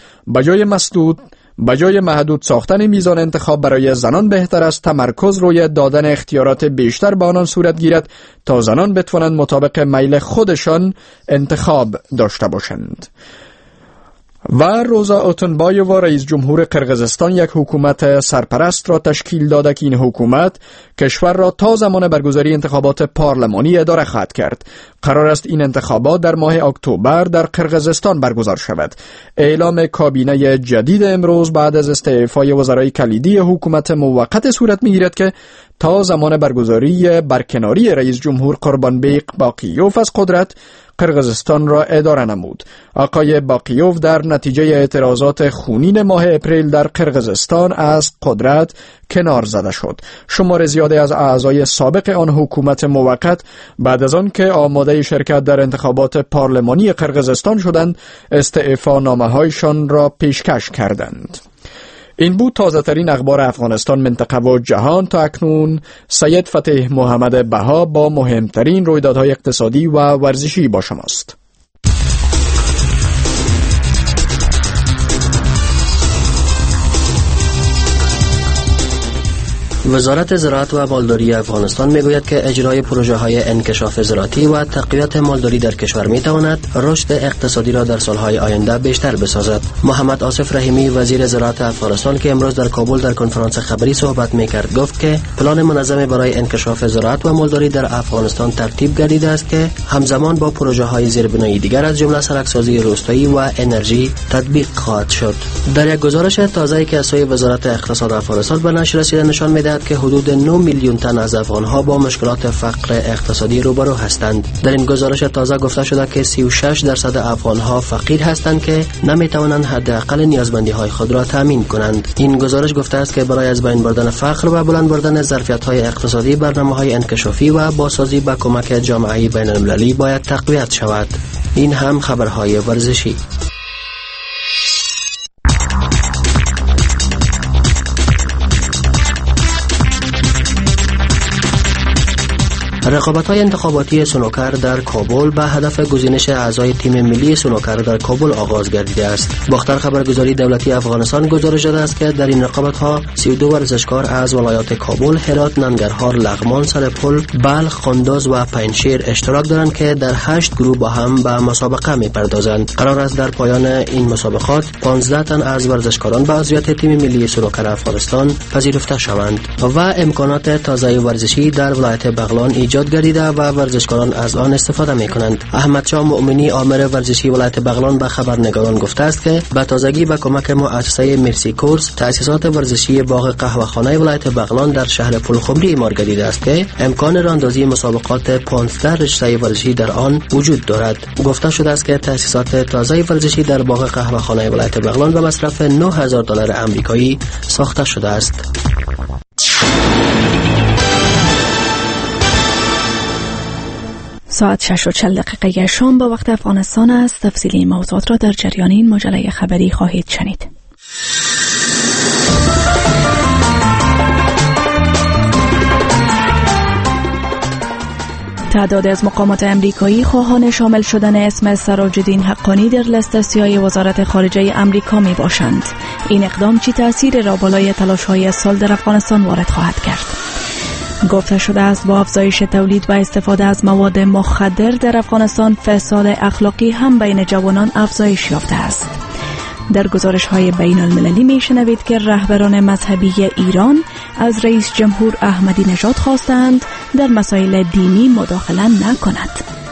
به جای محدود ساختن میزان انتخاب برای زنان بهتر است تمرکز روی دادن اختیارات بیشتر به آنان صورت گیرد تا زنان بتوانند مطابق میل خودشان انتخاب داشته باشند. و روزا اوتنبایووا رئیس جمهور قرقیزستان یک حکومت سرپرست را تشکیل داده که این حکومت کشور را تا زمان برگزاری انتخابات پارلمانی اداره خواهد کرد. قرار است این انتخابات در ماه اکتبر در قرقیزستان برگزار شود. اعلام کابینه جدید امروز بعد از استعفای وزرای کلیدی حکومت موقت صورت می‌گیرد که تا زمان برگزاری برکناری رئیس جمهور قربانبیق باقیوف از قدرت قرقیزستان را اداره نمود. آقای باقیوف در نتیجه اعتراضات خونین ماه اپریل در قرقیزستان از قدرت کنار زده شد. شمار زیادی از اعضای سابق آن حکومت موقت بعد از آن که آماده شرکت در انتخابات پارلمانی قرقیزستان شدند استعفا نامه‌هایشان را پیشکش کردند. این بود تازه ترین اخبار افغانستان، منطقه و جهان. تا اکنون سید فتح محمد بها با مهمترین رویدادهای اقتصادی و ورزشی با شماست. وزارت زراعت و مالداری افغانستان میگوید که اجرای پروژه‌های انکشاف زراعتی و تقویت مالداری در کشور میتواند رشد اقتصادی را در سالهای آینده بیشتر بسازد. محمد آصف رحیمی وزیر زراعت افغانستان که امروز در کابل در کنفرانس خبری صحبت میکرد گفت که پلان منظم برای انکشاف زراعت و مالداری در افغانستان ترتیب گردیده است که همزمان با پروژه‌های زیربنایی دیگر از جمله سرک‌سازی روستایی و انرژی تطبیق خواهد شد. در یک گزارش تازه‌ای که از سوی وزارت اقتصاد افغانستان به نشر رسیده نشان می‌دهد که حدود 9 میلیون تن از افغان‌ها با مشکلات فقر اقتصادی روبرو هستند. در این گزارش تازه گفته شده که 36% افغان‌ها فقیر هستند که نمی‌توانند حداقل نیازمندی‌های خود را تامین کنند. این گزارش گفته است که برای از بین بردن فقر و بلند بردن ظرفیت‌های اقتصادی برنامه‌های انکشافی و بازسازی با کمک جامعه بین‌المللی باید تقویت شود. این هم خبرهای ورزشی. رقابت‌های انتخاباتی سنوکر در کابل به هدف گزینش اعضای تیم ملی سنوکر در کابل آغاز گردیده است. باختر خبرگزاری دولتی افغانستان گزارش داده است که در این رقابت‌ها 32 ورزشکار از ولایات کابل، هرات، ننگرهار، لغمان، سرپل، بلخ، قندوز و پنجشیر اشتراک دارند که در 8 گروه با هم به مسابقه می‌پردازند. قرار است در پایان این مسابقات 15 تن از ورزشکاران به عضویت تیم ملی سنوکر افغانستان پذیرفته شوند و امکانات تازه ورزشی در ولایت بغلان ایجاد گردیده و ورزشکاران از آن استفاده می‌کنند. احمد شاه مؤمنی آمر ورزشی ولایت بغلان به خبرنگاران گفته است که به تازگی به کمک مؤسسه مرسی کورس تأسیسات ورزشی باغ قهوه‌خانه ولایت بغلان در شهر پلخمری اعمار گردیده است که امکان راهاندازی مسابقات 15 رشته ورزشی در آن وجود دارد. گفته شده است که تأسیسات تازه ورزشی در باغ قهوه‌خانه ولایت بغلان به مصرف $9000 آمریکایی ساخته شده است. ساعت 6:40 شام به وقت افغانستان است. تفصیلی موضوعات را در جریان این مجله خبری خواهید شنید. تعداد از مقامات امریکایی خواهان شامل شدن اسم سراج الدین حقانی در لیست سیاه وزارت خارجه امریکا می باشند. این اقدام چه تأثیر را بالای تلاش‌های سال در افغانستان وارد خواهد کرد؟ گفته شده است با افزایش تولید و استفاده از مواد مخدر در افغانستان فساد اخلاقی هم بین جوانان افزایش یافته است. در گزارش‌های بین المللی می‌شنوید که رهبران مذهبی ایران از رئیس جمهور احمدی نژاد خواستند در مسائل دینی مداخله نکند.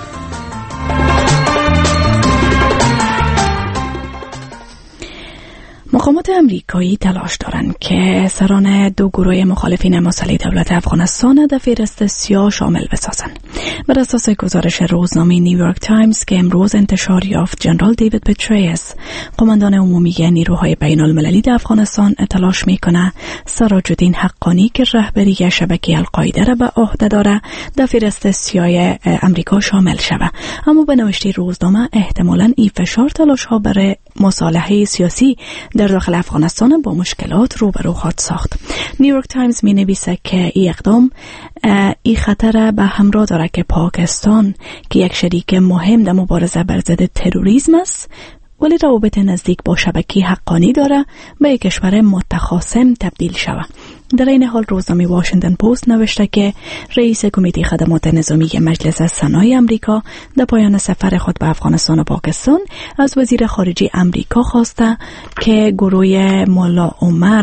مقامات امریکایی تلاش دارند که سران دو گروه مخالفین مسلح دولت افغانستان در فهرست سیاه شامل بسازند. بر اساس گزارش روزنامه نیویورک تایمز که امروز انتشار یافت، جنرال دیوید پتریس، قماندان عمومی نیروهای بین المللی در افغانستان، تلاش میکنه سراج الدین حقانی که رهبری شبکه القاعده را به عهده داره در فهرست سیاه امریکا شامل شود. اما به نوشته روزنامه احتمالاً این فشار تلاش‌ها برای مصالحه سیاسی در داخل افغانستان با مشکلات روبرو خواهد ساخت. نیویورک تایمز می نویسه که این اقدام این خطر به همراه داره که پاکستان که یک شریک مهم در مبارزه بر ضد تروریسم است ولی روابط نزدیک با شبکه حقانی داره به یک کشور متخاصم تبدیل شود. در این حال روزنامه واشنگتن پست نوشته که رئیس کمیته خدمات نظامی مجلس سنای امریکا در پایان سفر خود به افغانستان و پاکستان از وزیر خارجه امریکا خواسته که گروه مولا عمر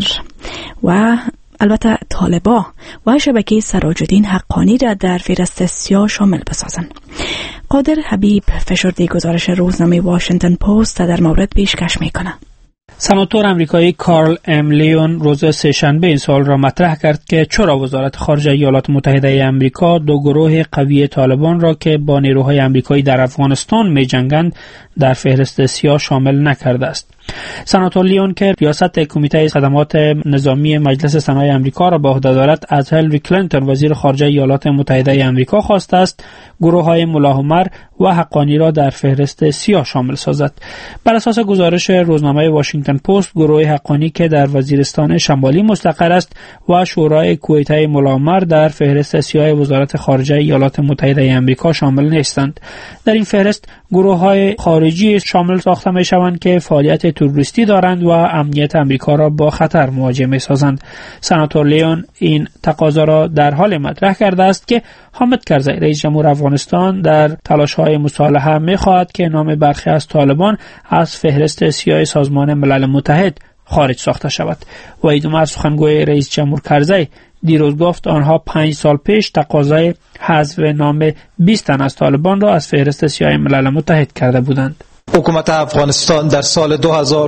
و البته طالبا و شبکه سراج الدین حقانی را در فهرست سیاه شامل بسازند. قادر حبیب فشرده گزارش روزنامه واشنگتن پست در مورد پیشکش میکنه. سناتور امریکایی کارل ام لیون روز سه‌شنبه این سوال را مطرح کرد که چرا وزارت خارجه ایالات متحده امریکا دو گروه قوی طالبان را که با نیروهای امریکایی در افغانستان می‌جنگند در فهرست سیاه شامل نکرده است. سناتور لیون که ریاست کمیته خدمات نظامی مجلس سنای امریکا را به عهده دارد از هیلاری کلینتون وزیر خارجه ایالات متحده امریکا خواسته است گروه‌های مولا عمر و حقانی را در فهرست سیاه شامل سازد. بر اساس گزارش روزنامه واشنگتن پست، گروه حقانی که در وزیرستان شمالی مستقر است و شورای کویته مولا عمر در فهرست سیاه وزارت خارجه ایالات متحده امریکا شامل نیستند. در این فهرست گروه‌های خارجی شامل ساخته می‌شوند که فعالیت تروریستی دارند و امنیت امریکا را با خطر مواجه می‌سازند. سناتور لیون این تقاضا را در حال مطرح کرده است که حامد کرزی رئیس جمهور افغانستان در تلاش‌های مصالحه می‌خواهد که نام برخی از طالبان از فهرست سیاه سازمان ملل متحد خارج ساخته شود. و ادامه از سخنگوی رئیس جمهور کرزی دیروز گفت آنها 5 سال پیش تقاضای حذف نام 20 تن از طالبان را از فهرست سیاه ملل متحد کرده بودند. حکومت افغانستان در سال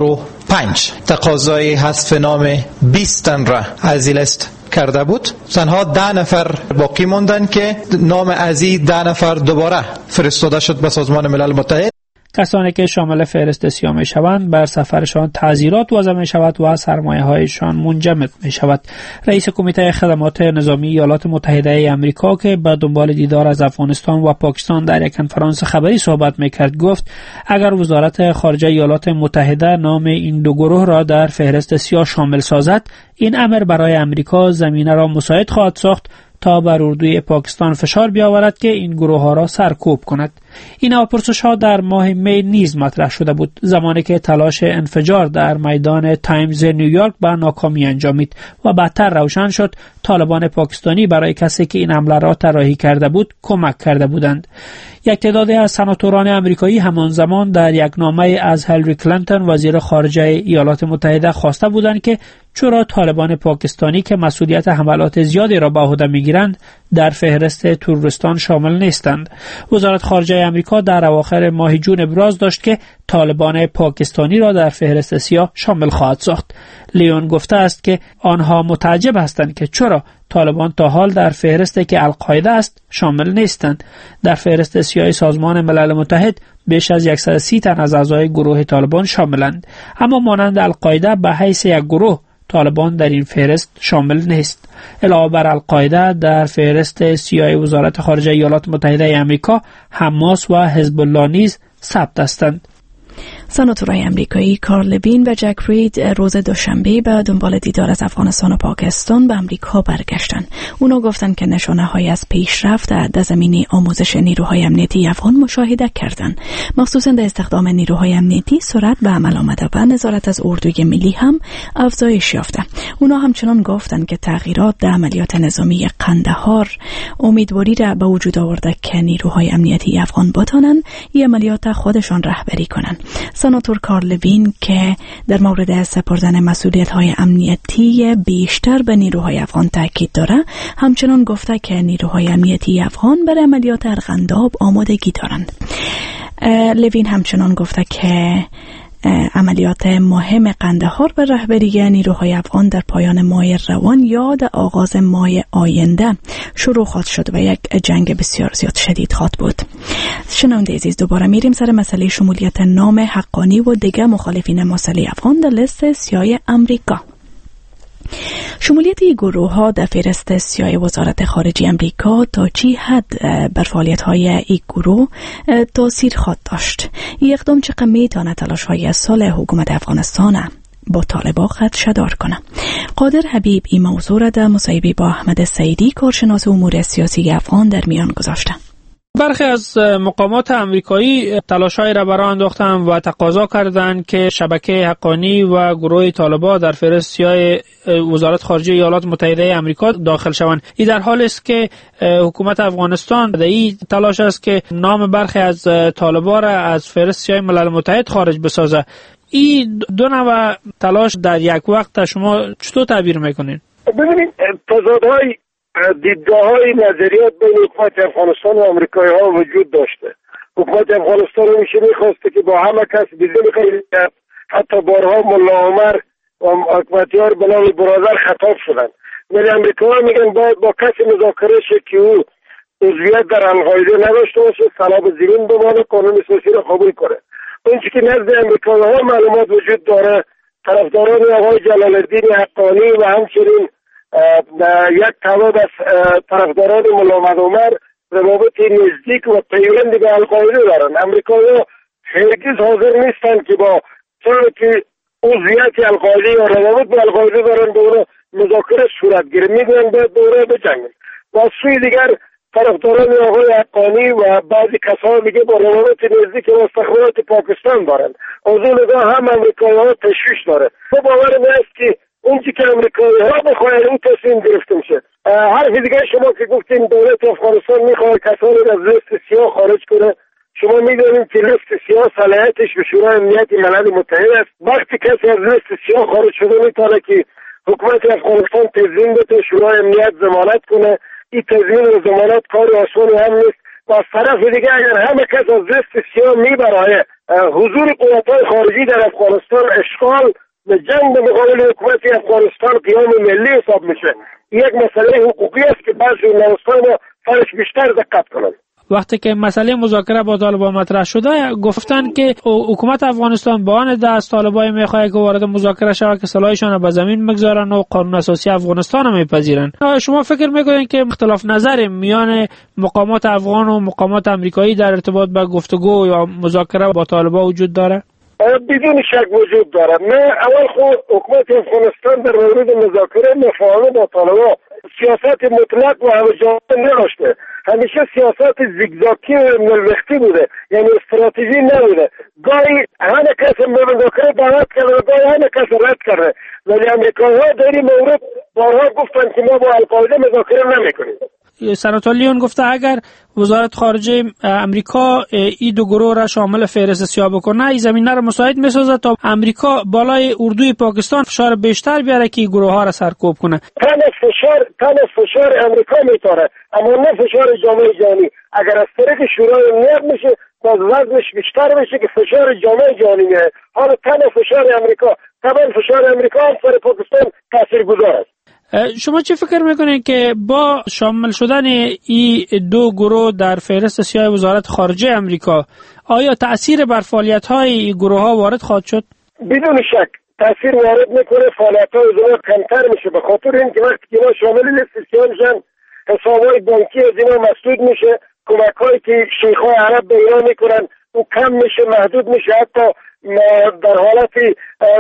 2005 تقاضای حذف نام 20 تن را از لیست کرده بود. تنها 10 نفر باقی ماندن که نام از این 10 نفر دوباره فرستاده شد به سازمان ملل متحد. کسانی که شامل فهرست سیاه می شوند بر سفرشان تعزیرات وضع می شود و سرمایه هایشان منجمد می شود. رئیس کمیته خدمات نظامی ایالات متحده امریکا که به دنبال دیدار از افغانستان و پاکستان در یک کنفرانس خبری صحبت می کرد گفت اگر وزارت خارجه ایالات متحده نام این دو گروه را در فهرست سیاه شامل سازد، این امر برای امریکا زمینه را مساعد خواهد ساخت تا بر اردوی پاکستان فشار بیاورد که این گروه ها را سرکوب کند. این پرسش ها در ماه می نیز مطرح شده بود، زمانی که تلاش انفجار در میدان تایمز نیویورک به ناکامی انجامید و بعدتر روشن شد طالبان پاکستانی برای کسی که این حمله را طراحی کرده بود کمک کرده بودند. یک تعداد از سناتوران آمریکایی همان زمان در یک نامه از هیلاری کلینتون وزیر خارجه ایالات متحده خواسته بودند که چرا طالبان پاکستانی که مسئولیت حملات زیادی را به عهده می‌گیرند در فهرست تروریستان شامل نیستند. وزارت خارجه آمریکا در اواخر ماه جون ابراز داشت که طالبان پاکستانی را در فهرست سیاه شامل خواهد ساخت. لیون گفته است که آنها متعجب هستند که چرا طالبان تا حال در فهرستی که القاعده است شامل نیستند. در فهرست سیاه سازمان ملل متحد بیش از 130 تن از اعضای گروه طالبان شاملند، اما مانند القاعده به حیث یک گروه طالبان در این فهرست شامل نیست. علاوه بر القاعده در فهرست سیاه وزارت خارجه ایالات متحده آمریکا حماس و حزب الله نیز ثبت هستند. سناتورای امریکایی کارل لوین و جک رید روز دوشنبه به دنبال دیدار از افغانستان و پاکستان به امریکا برگشتند. اونا گفتند که نشانه‌هایی از پیشرفت در زمینه آموزش نیروهای امنیتی افغان مشاهده کردند، مخصوصاً در استخدام نیروهای امنیتی سرعت به عمل آمده و نظارت از اردوی ملی هم افزایش یافته. اونا همچنان گفتند که تغییرات در عملیات نظامی قندهار امیدواری را به وجود آورده که نیروهای امنیتی افغان بتوانند این عملیات خودشان رهبری کنند. سناتور کارل لوین که در مورد سپردن مسئولیت‌های امنیتی بیشتر به نیروهای افغان تاکید داره، همچنان گفته که نیروهای امنیتی افغان برای عملیات ارغنداب آمادگی دارند. لوین همچنان گفته که عملیات مهم قندهار به رهبری نیروهای افغان در پایان ماه روان یا در آغاز ماه آینده شروع خواهد شد و یک جنگ بسیار زیاد شدید خواهد بود. شنونده عزیز، دوباره میریم سر مسئله شمولیت نام حقانی و دیگر مخالفین مسئله افغان در لیست سیاه امریکا. شمولیت این گروه ها در فهرست سیاه وزارت خارجه امریکا تا چی حد بر فعالیت های این گروه تاثیر خواهد داشت؟ این اقدام چقدر میتونه تلاش های از سال حکومت افغانستان با طالبان خدشه‌دار کنه؟ قادر حبیب این موضوع را در مصاحبه با احمد سعیدی کارشناس امور سیاسی افغان در میان گذاشته. برخی از مقامات امریکایی تلاش‌های را برآورده انداختند و تقاضا کردند که شبکه حقانی و گروه طالبان در فهرست سیاه وزارت خارجه ایالات متحده آمریکا داخل شوند. این در حالی است که حکومت افغانستان در این تلاش است که نام برخی از طالبان را از فهرست سیاه ملل متحد خارج بسازه. این دو نوع تلاش در یک وقت شما چطور تعبیر میکنین؟ ببینید، تضادهای دیدگاه‌های نظریات بین حکومت افغانستان و آمریکایی ها وجود داشته. حکومت افغانستان همیشه میخواسته که با همه کس بدون قید حتی بارها ملا عمر و حکومتیار به نام برادر خطاب شدند، ولی امریکایی‌ها میگن باید با کسی مذاکره شه که او عضویت در القاعده نداشته باشه، سلام زمین بمانه، قانون اساسی را قبول کنه. اونچه که نزد امریکایی‌ها معلومات وجود داره، طرفداران آقای جلال الدین حقانی و همچنین یک تعداد از طرفداران ملا محمد عمر روابط نزدیک و پیوندی به القاعده دارند. امریکایی‌ها هرگز حاضر نیستند که با چون که عضویت القاعده یا روابط با القاعده دارند به اون مذاکره صورت گیره، میگویند باید به اون بجنگند. و از سوی دیگر طرفداران آقای حقانی و بعضی کسان دیگه با روابط نزدیک و استخبارات پاکستان دارند. از اون نگاه هم امریکایی‌ها تشویش داره. ما باور است که اونچه که امریکایی‌ها بخواهند اون تصمیم گرفته میشه. حرف دیگه شما که گفتین دولت افغانستان میخواد کسانی از لیست سیاه خارج کنه. شما میدونید که لیست سیاه صلاحیتش به شورای امنیت ملل متحد است. وقتی کسی از لیست سیاه خارج شده میتونه که حکومت افغانستان تضمین بده شورای امنیت ضمانت کنه. این تضمین و ضمانت کار آسانی هم نیست. و از طرف دیگه اگر همه کس از لیست سیاه میبره حضور قوت‌های خارجی در افغانستان اشغال به جنگ به مقابل حکومت افغانستان قیام ملی حساب میشه. یک مسئله حقوقی است که بعضی ژورنالیست‌ها با فرش بیشتر دقت کنند. وقتی که مسئله مذاکره با طالبان مطرح شده گفتن که حکومت افغانستان با آن از طالبان میخواد که وارد مذاکره شود که سلاحشان به زمین بگذارن و قانون اساسی افغانستان هم میپذیرن. شما فکر میکنید که اختلاف نظر میان مقامات افغان و مقامات امریکایی در ارتباط به گفتگو یا مذاکره با طالبان وجود داره؟ بدون شک وجود داره. نه، اول خود حکومت افغانستان در مورد مذاکره مفاهمه با طالبان سیاست مطلق و همه جانبه نداشته، همیشه سیاست زیگزاگی و ملوختی بوده، یعنی استراتژی نبوده. گاهی همه کس مذاکره دعوت کرده و گاهی همه کس رد کرده، ولی امریکایی‌ها در این مورد بارها گفتن که ما با القاعده مذاکره نمی‌کنیم. سناتور لیون گفته اگر وزارت خارجه امریکا این دو گروه را شامل فهرست سیاه بکنه، این زمینه را مساعد می‌سازد تا امریکا بالای اردوی پاکستان فشار بیشتر بیاره که گروه ها را سرکوب کنه. تن فشار امریکا میتاره، اما نه فشار جامعه جهانی. اگر از طریق شورای امنیت میشه باز وزنش بیشتر میشه که فشار جامعه جهانی میاد. حالا تن فشار امریکا، طبعا فشار امریکا هم سر پاکستان تاثیرگذار است. شما چی فکر میکنید که با شامل شدن این دو گروه در فهرست سیاه وزارت خارجه امریکا آیا تأثیر بر فعالیت‌های این گروه ها وارد خواهد شد؟ بدون شک تأثیر وارد میکنه، فعالیت‌های اونا کمتر میشه، به خاطر اینکه وقتی که اینا شامل لیست سیاه میشن حساب‌های بانکی از اینا مسدود میشه، کمک‌هایی که شیخ‌های عرب به اینا میکنن اون کم میشه، محدود میشه، حتی در حالتی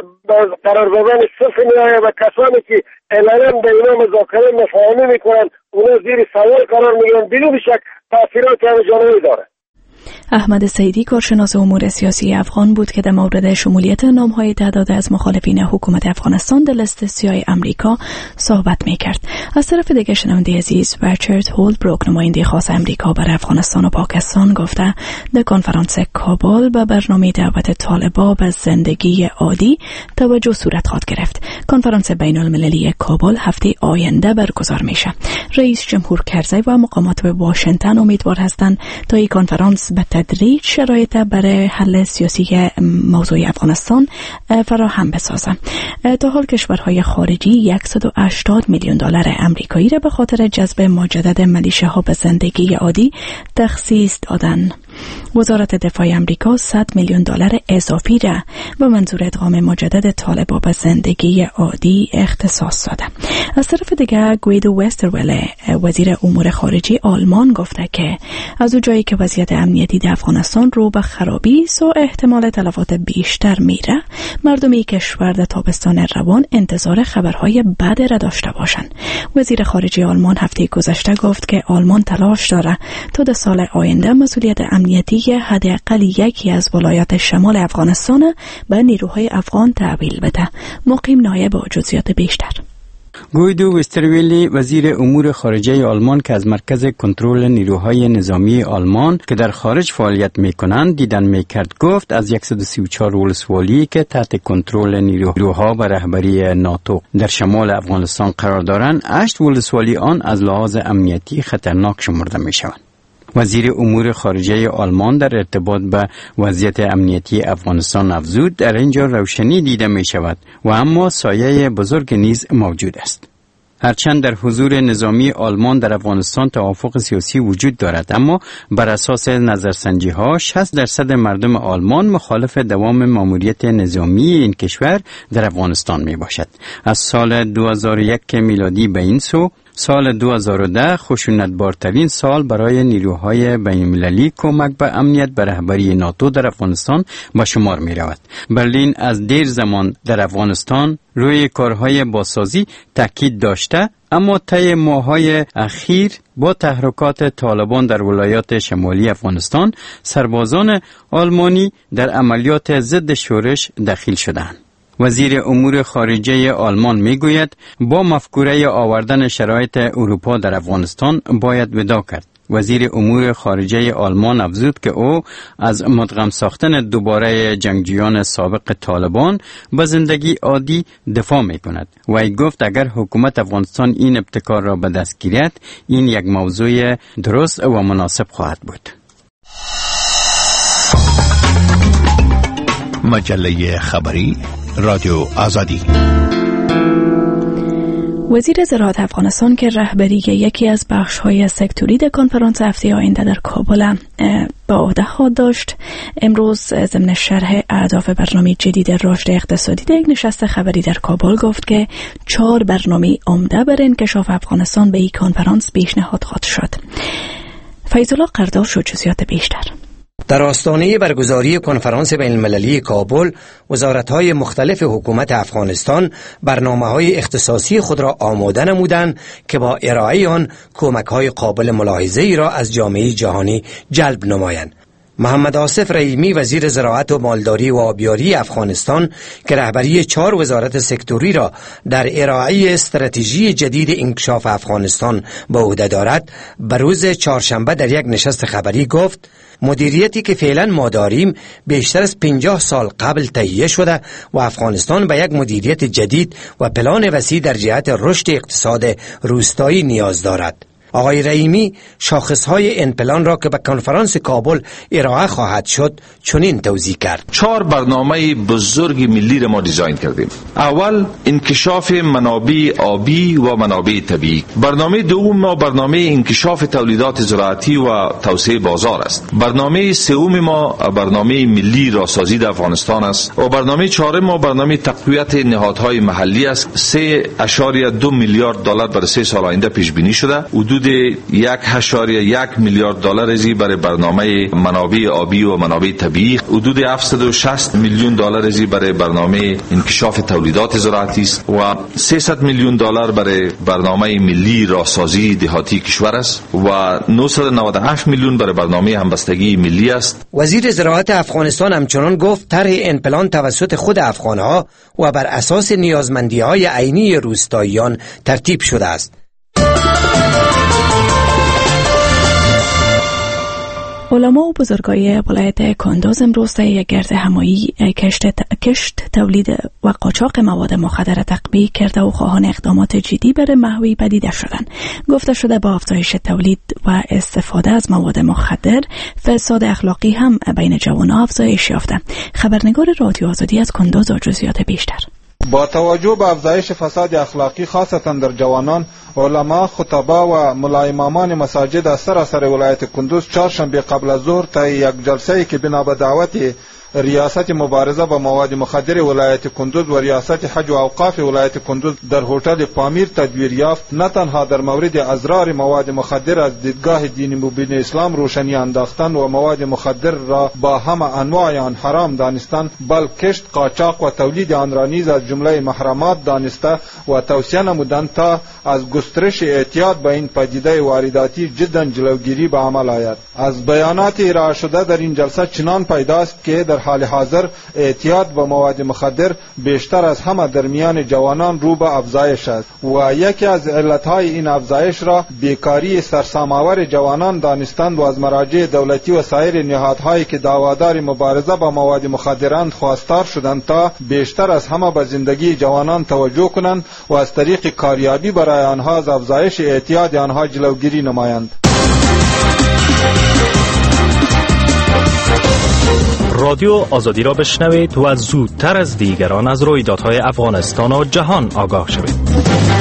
قرار دادن صفر میآید و کسانی که علنا به اینا مذاکره مفاهمه میکنن اونا زیر سوال قرار میگیرن. بدون شک تاثیرات همه‌جانبه داره. احمد سیدی کارشناس امور سیاسی افغان بود که در مورد شمولیت نام‌های تعداد از مخالفین حکومت افغانستان در لیست سیاه امریکا صحبت می‌کرد. از طرف دیگر شنونده عزیز ریچارد هولبروک نماینده خاص امریکا برای افغانستان و پاکستان گفته در کنفرانس کابل به برنامه دعوت طالبان به زندگی عادی توجه صورت خواهد گرفت. کنفرانس بین‌المللی کابل هفته آینده برگزار میشه. رئیس جمهور کرزی و مقامات واشنگتن امیدوار هستند تا این کنفرانس به تدریج شرایط برای حل سیاسی موضوع افغانستان فراهم بسازد. تا حال کشورهای خارجی 180 میلیون دلار آمریکایی را به خاطر جذب مجدد ملیشه‌ها به زندگی عادی تخصیص دادند. وزارت دفاع آمریکا 100 میلیون دلار اضافی را به منظور ادغام مجدد طالبان به زندگی عادی اختصاص داده. از طرف دیگر گویدو وستروله وزیر امور خارجه آلمان گفته که از او جایی که وضعیت امنیتی در افغانستان رو به خرابی است و احتمال تلفات بیشتر میره، مردمی کشور در تابستان روان انتظار خبرهای بد را داشته باشند. وزیر خارجه آلمان هفته گذشته گفت که آلمان تلاش داره تا در سال آینده مسئولیت امنیتی حداقل یکی از ولایات شمال افغانستان به نیروهای افغان تحویل بده. مقیم نایب با جزئیات بیشتر. گویدو وسترویلی وزیر امور خارجه آلمان که از مرکز کنترل نیروهای نظامی آلمان که در خارج فعالیت میکنند دیدن میکرد گفت از 134 ولسوالی که تحت کنترل نیروها و رهبری ناتو در شمال افغانستان قرار دارند 8 ولسوالی آن از لحاظ امنیتی خطرناک شمرده میشوند. وزیر امور خارجه آلمان در ارتباط به وضعیت امنیتی افغانستان افزود در اینجا روشنی دیده می شود و اما سایه بزرگ نیز موجود است. هرچند در حضور نظامی آلمان در افغانستان توافق سیاسی وجود دارد، اما بر اساس نظرسنجی ها 60% مردم آلمان مخالف دوام ماموریت نظامی این کشور در افغانستان می باشد. از سال 2001 میلادی به این سو سال 2010 خشونتبارترین سال برای نیروهای بین‌المللی کمک به امنیت به رهبری ناتو در افغانستان به شمار می رود. برلین از دیر زمان در افغانستان روی کارهای بازسازی تاکید داشته، اما طی ماه‌های اخیر با تحرکات طالبان در ولایات شمالی افغانستان سربازان آلمانی در عملیات ضد شورش دخیل شدند. وزیر امور خارجه آلمان میگوید با مفکوره آوردن شرایط اروپا در افغانستان باید وداع کرد. وزیر امور خارجه آلمان افزود که او از مدغم ساختن دوباره جنگجویان سابق طالبان به زندگی عادی دفاع می کند و ای گفت اگر حکومت افغانستان این ابتکار را به دست گیرد این یک موضوع درست و مناسب خواهد بود. مجله خبری رادیو آزادی. وزیر زراعت افغانستان که رهبری یکی از بخش‌های سکتوری در کنفرانس هفته آینده در کابل به عهده خود داشت، امروز ضمن شرح اهداف برنامه جدید رشد اقتصادی در یک نشست خبری در کابل گفت که 4 برنامه عمده برای انکشاف افغانستان به این کنفرانس پیشنهاد خواهد شد. فیض‌الله قرداش و جزئیات بیشتر. در آستانه برگزاری کنفرانس بین المللی کابل، وزارت‌های مختلف حکومت افغانستان برنامه‌های اختصاصی خود را آماده نمودند که با ارائه آن کمک‌های قابل ملاحظه‌ای را از جامعه جهانی جلب نمایند. محمد آصف رحیمی وزیر زراعت و مالداری و آبیاری افغانستان که رهبری 4 وزارت سکتوری را در ارائه استراتژی جدید انکشاف افغانستان به عهده دارد، به روز چهارشنبه در یک نشست خبری گفت مدیریتی که فعلا ما داریم بیشتر از 50 سال قبل تهیه شده و افغانستان به یک مدیریت جدید و پلان وسیع در جهت رشد اقتصاد روستایی نیاز دارد. آقای رحیمی شاخصهای این پلان را که به کنفرانس کابل ارائه خواهد شد چنین توضیح کرد. 4 برنامه بزرگ ملی را ما دیزاین کردیم. اول انکشاف منابع آبی و منابع طبیعی. برنامه دوم ما برنامه انکشاف تولیدات زراعتی و توسعه بازار است. برنامه سوم ما برنامه ملی راسازی در افغانستان است و برنامه چهارم ما برنامه تقویت نهادهای محلی است. 3.2 میلیارد دلار برای 3 سال آینده پیش بینی شده. حدود 1.1 میلیارد دلار ازی برای برنامه منابع آبی و منابع طبیعی، حدود 760 میلیون دلار ازی برای برنامه انکشاف تولیدات زراعتی است و 300 میلیون دلار برای برنامه ملی راسازی دهاتی کشور است و 998 میلیون برای برنامه همبستگی ملی است. وزیر زراعت افغانستان همچنان گفت طرح این پلان توسط خود افغانها و بر اساس نیازمندی‌های عینی روستاییان ترتیب شده است. علما و بزرگای ولایت کندوز امروز در یک گرد همایی کشت تولید و قاچاق مواد مخدر تقویه کرده و خواهان اقدامات جدی برای محوی پدیده شدند. گفته شده با افزایش تولید و استفاده از مواد مخدر، فساد اخلاقی هم بین جوانان افزایش یافته. خبرنگار رادیو آزادی از کندوز جزئیات بیشتر. با توجه به افزایش فساد اخلاقی خاصتا در جوانان، علما، خطبا و ملا امامان مساجد از سراسر ولایت کندوز چهارشنبه قبل از ظهر تا یک جلسه‌ای که بنا به دعوت ریاست مبارزه با مواد مخدر ولایت کندوز و ریاست حج و اوقاف ولایت کندوز در هتل پامیر تدبیر یافت، نه تنها در مورد اضرار مواد مخدر از دیدگاه دین مبین اسلام روشنی انداختن و مواد مخدر را با همه انواع آن حرام دانستن، بلکه کشت، قاچاق و تولید آن را نیز از جمله محرمات دانسته و توصیه نمودند تا از گسترش اعتیاد به این پدیده وارداتی جدا جلوگیری به عمل آید. از بیانات ارائه شده در این جلسه چنان پیداست که در حال حاضر اعتیاد به مواد مخدر بیشتر از همه در میان جوانان رو به افزایش است و یکی از علتهای این افزایش را بیکاری سرسام‌آور جوانان دانستند و از مراجع دولتی و سایر نهادهایی که دعوادار مبارزه با مواد مخدرند خواستار شدند تا بیشتر از همه به زندگی جوانان توجه کنند و از طریق کاریابی برای آنها از افزایش اعتیاد آنها جلوگیری نمایند. رادیو آزادی را بشنوید و زودتر از دیگران از رویدادهای افغانستان و جهان آگاه شوید.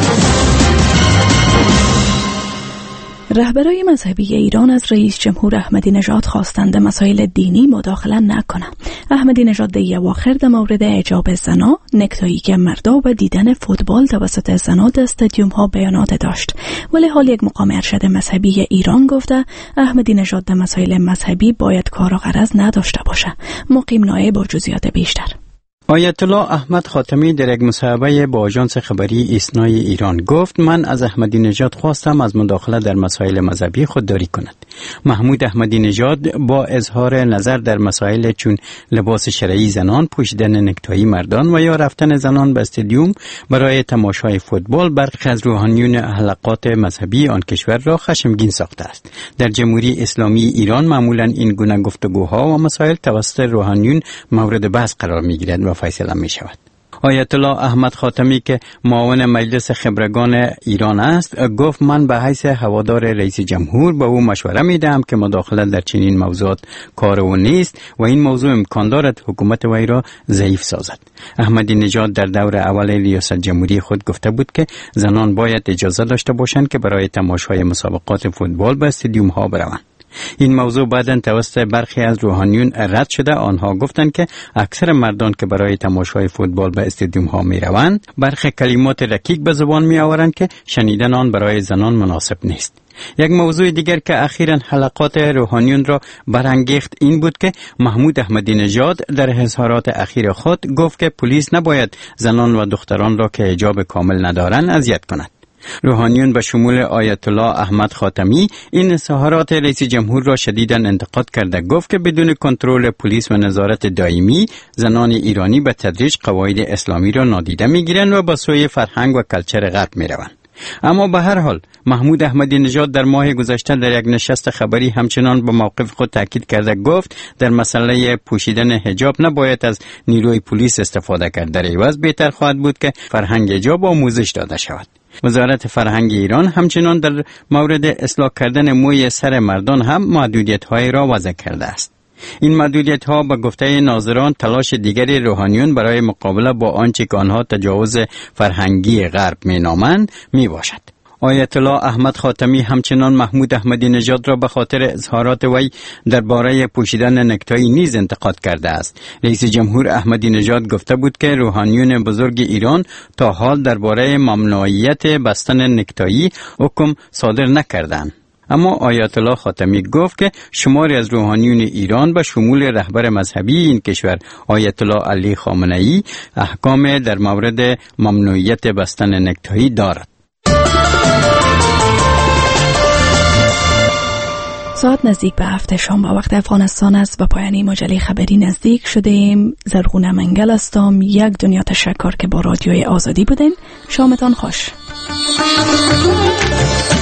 رهبرای مذهبی ایران از رئیس جمهور احمدی نژاد خواستند مسائل دینی مداخله نکنند. احمدی نژاد در اواخر در مورد حجاب زنا، نکتایی که مردا و دیدن فوتبال توسط زنا در استادیوم ها بیانات داشت. ولی حال یک مقام ارشد مذهبی ایران گفته احمدی نژاد در مسائل مذهبی باید کار و غرض نداشته باشه. مقیم نایب با جزئیات بیشتر. آیت الله احمد خاتمی در یک مصاحبه با آژانس خبری ایسنای ایران گفت من از احمدی نژاد خواستم از مداخله در مسائل مذهبی خودداری کند. محمود احمدی نژاد با اظهار نظر در مسائل چون لباس شرعی زنان، پوشیدن نکتایی مردان و یا رفتن زنان به استادیوم برای تماشای فوتبال برخی از روحانیون حلقات مذهبی آن کشور را خشمگین ساخته است. در جمهوری اسلامی ایران معمولا این گونه گفتگوها و مسائل توسط روحانیون مورد بحث قرار می‌گیرد و فیصله می شود. آیت الله احمد خاتمی که معاون مجلس خبرگان ایران است گفت من به حیث هوادار رئیس جمهور به او مشوره می دهم که مداخله در چنین موضوعات کار او نیست و این موضوع امکان دارد حکومت وی را ضعیف سازد. احمدی نژاد در دور اول ریاست جمهوری خود گفته بود که زنان باید اجازه داشته باشند که برای تماشای مسابقات فوتبال به استادیوم ها بروند. این موضوع بعداً توسط برخی از روحانیون رد شده. آنها گفتند که اکثر مردان که برای تماشای فوتبال به استادیوم ها می روند برخی کلمات رکیک به زبان می آورند که شنیدن آن برای زنان مناسب نیست. یک موضوع دیگر که اخیراً حلقات روحانیون را برانگیخت این بود که محمود احمدی نژاد در اظهارات اخیر خود گفت که پلیس نباید زنان و دختران را که حجاب کامل ندارند اذیت کند. روحانیون به شمول آیت الله احمد خاتمی این اظهارات رئیس جمهور را شدیداً انتقاد کرده، گفت که بدون کنترل پلیس و نظارت دائمی زنان ایرانی به تدریج قواعد اسلامی را نادیده میگیرند و به سوی فرهنگ و کلچر غرب میروند. اما به هر حال محمود احمدی نژاد در ماه گذشته در یک نشست خبری همچنان به موقف خود تاکید کرده، گفت در مسئله پوشیدن حجاب نباید از نیروی پلیس استفاده کرد، در عوض بهتر خواهد بود که فرهنگ حجاب آموزش داده شود. وزارت فرهنگ ایران همچنان در مورد اصلاح کردن موی سر مردان هم محدودیت‌های را وضع کرده است. این محدودیت‌ها به گفته ناظران تلاش دیگری روحانیون برای مقابله با آنچه که آنها تجاوز فرهنگی غرب می‌نامند میباشد. آیت الله احمد خاتمی همچنان محمود احمدی نژاد را به خاطر اظهارات وی درباره پوشیدن نکتایی نیز انتقاد کرده است. رئیس جمهور احمدی نژاد گفته بود که روحانیون بزرگ ایران تا حال درباره ممنوعیت بستن نکتایی حکم صادر نکردند. اما آیت الله خاتمی گفت که شماری از روحانیون ایران به شمول رهبر مذهبی این کشور آیت الله علی خامنه‌ای احکام در مورد ممنوعیت بستن نکتایی دارد. ساعت نزدیک به 7 شام با وقت افغانستان است. به پایان مجله خبری نزدیک شدیم. زرغونه منگل هستم. یک دنیا تشکر که با رادیوی آزادی بودین. شامتان خوش.